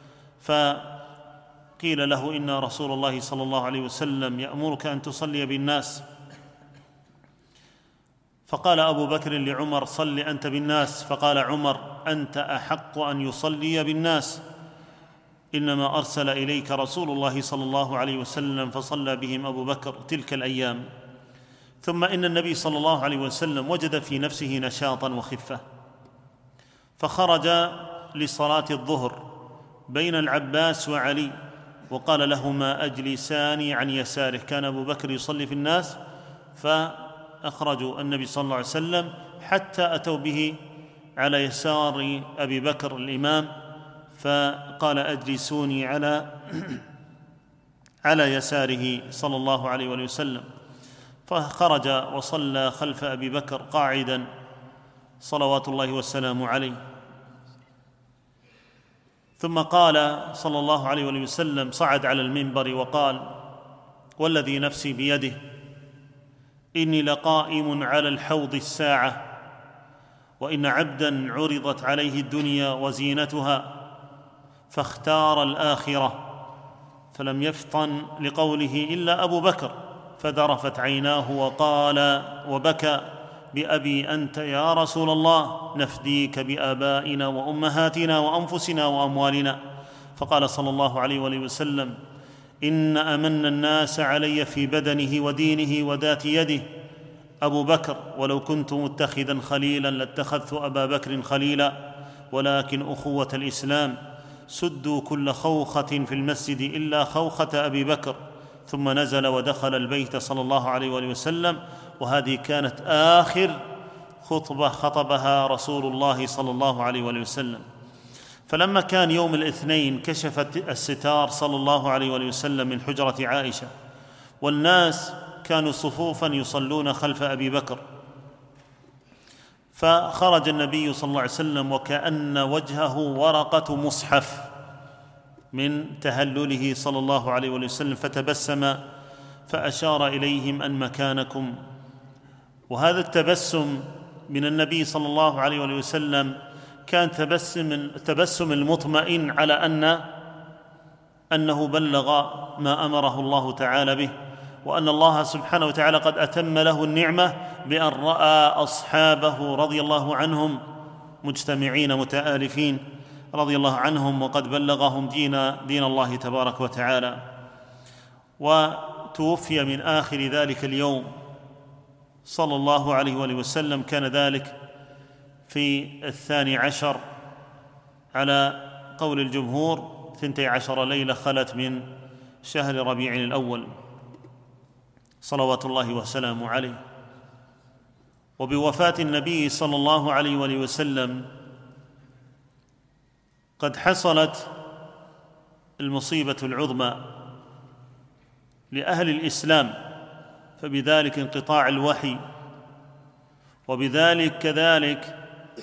فقيل له إن رسول الله صلى الله عليه وسلم يأمرك أن تصلي بالناس، فقال أبو بكر لعمر صل أنت بالناس، فقال عمر أنت أحق أن يصلي بالناس، إنما أرسل إليك رسول الله صلى الله عليه وسلم فصلى بهم أبو بكر تلك الأيام. ثم إن النبي صلى الله عليه وسلم وجد في نفسه نشاطا وخفة، فخرج لصلاة الظهر بين العباس وعلي، وقال لهما أجلسان عن يساره، كان أبو بكر يصلي في الناس فأخرجوا النبي صلى الله عليه وسلم حتى أتوا به على يسار أبي بكر الإمام، فقال أجلسوني على على يساره صلى الله عليه وسلم، فخرج وصلى خلف أبي بكر قاعدا صلوات الله والسلام عليه. ثم قال صلى الله عليه وسلم، صعد على المنبر وقال والذي نفسي بيده إني لقائم على الحوض الساعة، وإن عبدا عرضت عليه الدنيا وزينتها فاختار الآخرة فلم يفطن لقوله إلا أبو بكر، فذرفت عيناه وقال وبكى بأبي أنت يا رسول الله نفديك بآبائنا وأمهاتنا وأنفسنا وأموالنا. فقال صلى الله عليه وسلم إن أمن الناس علي في بدنه ودينه وذات يده أبو بكر، ولو كنت متخذا خليلا لاتخذت أبا بكر خليلا، ولكن أخوة الإسلام سدوا كل خوخة في المسجد إلا خوخة أبي بكر. ثم نزل ودخل البيت صلى الله عليه وسلم، وهذه كانت آخر خطبة خطبها رسول الله صلى الله عليه وسلم. فلما كان يوم الاثنين كشفت الستار صلى الله عليه وسلم من حجرة عائشة، والناس كانوا صفوفا يصلون خلف أبي بكر، فخرج النبي صلى الله عليه وسلم وكأن وجهه ورقة مصحف من تهلله صلى الله عليه وسلم، فتبسم فأشار إليهم أن مكانكم. وهذا التبسم من النبي صلى الله عليه وسلم كان تبسم تبسم المطمئن على أن أنه بلغ ما أمره الله تعالى به، وأن الله سبحانه وتعالى قد أتم له النعمة بأن رأى أصحابه رضي الله عنهم مجتمعين متآلفين رضي الله عنهم، وقد بلغهم دين دين الله تبارك وتعالى. وتوفي من آخر ذلك اليوم صلى الله عليه وآله وسلم، كان ذلك في الثاني عشر على قول الجمهور، ثنتي عشر ليلة خلت من شهر ربيع الأول صلوات الله وسلامه عليه. وبوفاة النبي صلى الله عليه وآله وسلم قد حصلت المصيبة العظمى لأهل الإسلام، فبذلك انقطاع الوحي، وبذلك كذلك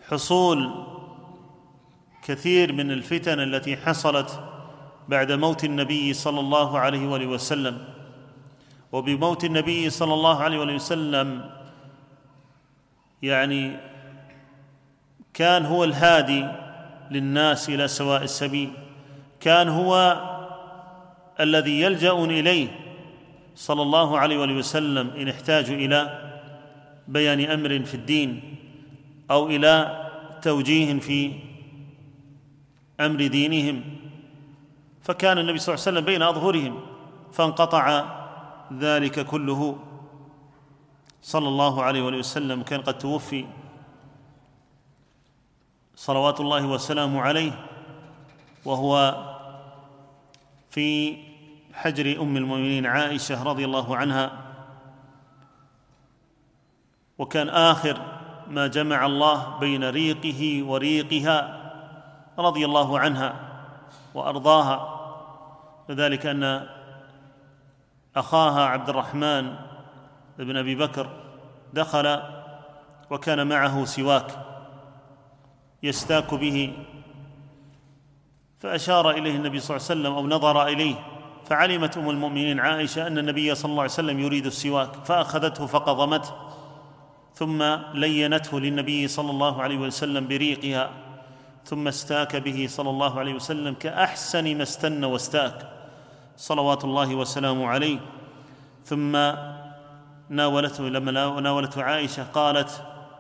حصول كثير من الفتن التي حصلت بعد موت النبي صلى الله عليه وآله وسلم. وبموت النبي صلى الله عليه وآله وسلم يعني كان هو الهادي للناس إلى سواء السبيل، كان هو الذي يلجأون إليه صلى الله عليه وآله وسلم إن احتاجوا إلى بيان أمر في الدين أو إلى توجيه في أمر دينهم، فكان النبي صلى الله عليه وسلم بين أظهرهم، فانقطع ذلك كله صلى الله عليه وآله وسلم. كان قد توفي صلوات الله وسلامه عليه وهو في حجر أم المؤمنين عائشة رضي الله عنها، وكان آخر ما جمع الله بين ريقه وريقها رضي الله عنها وأرضاها، وذلك أن أخاها عبد الرحمن بن أبي بكر دخل وكان معه سواك يستاك به، فأشار إليه النبي صلى الله عليه وسلم أو نظر إليه، فعلمت أم المؤمنين عائشة أن النبي صلى الله عليه وسلم يريد السواك، فأخذته فقضمته ثم لينته للنبي صلى الله عليه وسلم بريقها، ثم استاك به صلى الله عليه وسلم كأحسن ما استن واستاك صلوات الله وسلامه عليه. ثم ناولته لما ناولته عائشة قالت: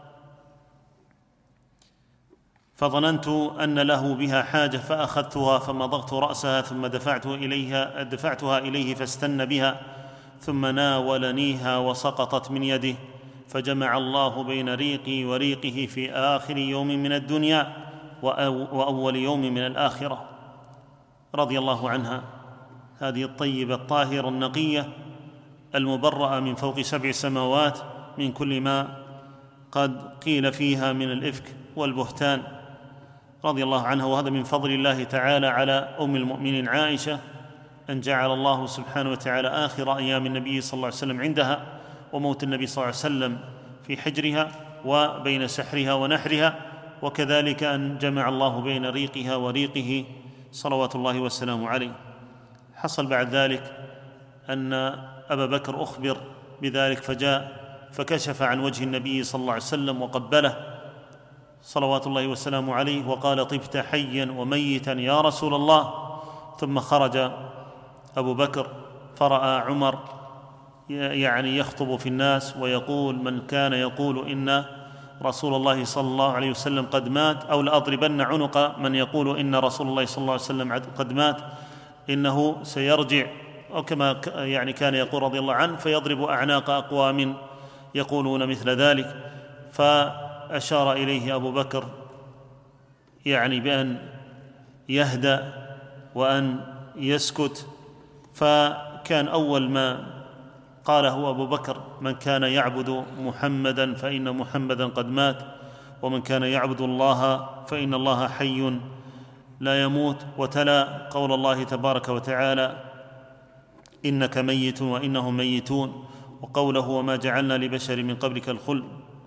فظننت أن له بها حاجة فأخذتها فمضغت رأسها ثم دفعت إليها دفعتها إليه فاستن بها ثم ناولنيها وسقطت من يده، فجمع الله بين ريقي وريقه في آخر يوم من الدنيا وأول يوم من الآخرة، رضي الله عنها، هذه الطيبة الطاهرة النقية المبرأة من فوق سبع سماوات من كل ما قد قيل فيها من الإفك والبهتان، رضي الله عنها. وهذا من فضل الله تعالى على أم المؤمنين عائشة أن جعل الله سبحانه وتعالى آخر أيام النبي صلى الله عليه وسلم عندها، وموت النبي صلى الله عليه وسلم في حجرها وبين سحرها ونحرها، وكذلك أن جمع الله بين ريقها وريقه صلوات الله وسلامه عليه. حصل بعد ذلك أن أبا بكر أخبر بذلك فجاء فكشف عن وجه النبي صلى الله عليه وسلم وقبله صلوات الله وسلامه عليه وقال: طبت حيا وميتا يا رسول الله. ثم خرج أبو بكر فرأى عمر يعني يخطب في الناس ويقول: من كان يقول إن رسول الله صلى الله عليه وسلم قد مات أو لأضربن عنق من يقول إن رسول الله صلى الله عليه وسلم قد مات إنه سيرجع، أو كما يعني كان يقول رضي الله عنه، فيضرب أعناق أقوام يقولون مثل ذلك. فأشار إليه أبو بكر يعني بأن يهدأ وأن يسكت، فكان أول ما قاله أبو بكر: من كان يعبد محمدا فإن محمدا قد مات، ومن كان يعبد الله فإن الله حي لا يموت. وتلا قول الله تبارك وتعالى: إنك ميت وإنهم ميتون، وقوله: وما جعلنا لبشر من قبلك الخلد،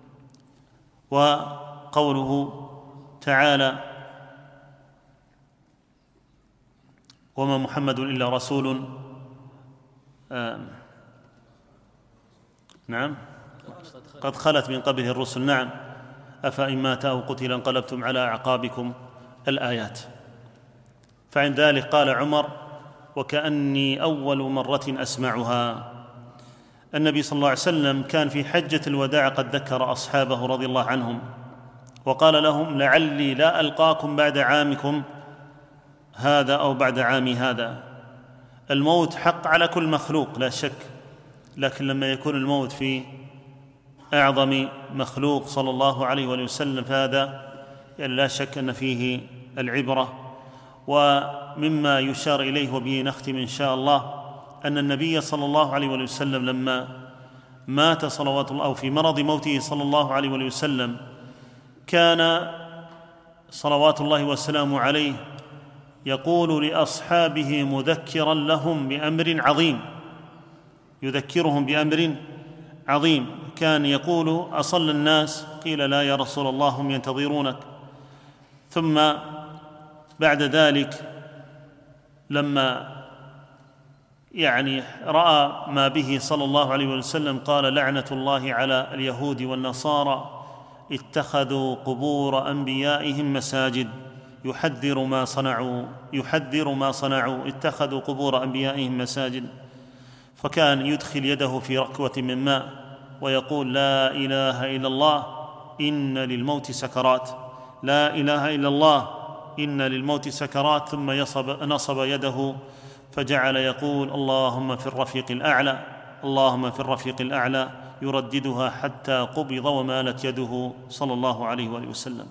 وقوله تعالى: وما محمد إلا رسول آه نعم قد خلت من قبله الرسل، نعم، أفإن مات أو قتل انقلبتم على أعقابكم، الآيات. فعند ذلك قال عمر: وكأني أول مرة أسمعها. النبي صلى الله عليه وسلم كان في حجة الوداع قد ذكر أصحابه رضي الله عنهم وقال لهم: لعلي لا ألقاكم بعد عامكم هذا أو بعد عامي هذا. الموت حق على كل مخلوق لا شك، لكن لما يكون الموت في أعظم مخلوق صلى الله عليه وآله وسلم فهذا يعني لا شك أن فيه العبرة. ومما يشار إليه وبه نختم إن شاء الله أن النبي صلى الله عليه وآله وسلم لما مات صلوات الله أو في مرض موته صلى الله عليه وآله وسلم كان صلوات الله وسلامه عليه يقول لأصحابه مذكرا لهم بأمر عظيم، يذكرهم بأمر عظيم. كان يقول: أصلى الناس؟ قيل: لا يا رسول الله، هم ينتظرونك. ثم بعد ذلك لما يعني رأى ما به صلى الله عليه وسلم قال: لعنة الله على اليهود والنصارى اتخذوا قبور أنبيائهم مساجد، يحذر ما صنعوا يحذر ما صنعوا اتخذوا قبور أنبيائهم مساجد. فكان يدخل يده في ركوة من ماء ويقول: لا إله إلا الله إن للموت سكرات، لا إله إلا الله إن للموت سكرات. ثم يصب نصب يده فجعل يقول: اللهم في الرفيق الأعلى، اللهم في الرفيق الأعلى، يرددها حتى قبض ومالت يده صلى الله عليه وآله وسلم.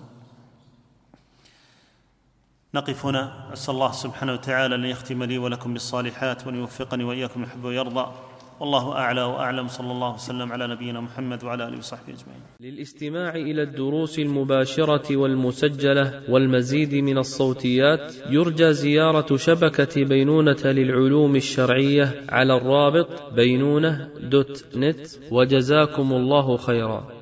نقف هنا. أسأل الله سبحانه وتعالى أن يختم لي ولكم بالصالحات وأن يوفقني وإياكم يحب ويرضى، والله أعلى وأعلم. صلى الله وسلم على نبينا محمد وعلى آله وصحبه أجمعين. للاستماع إلى الدروس المباشرة والمسجلة والمزيد من الصوتيات يرجى زيارة شبكة بينونة للعلوم الشرعية على الرابط بينونة دوت نت، وجزاكم الله خيرا.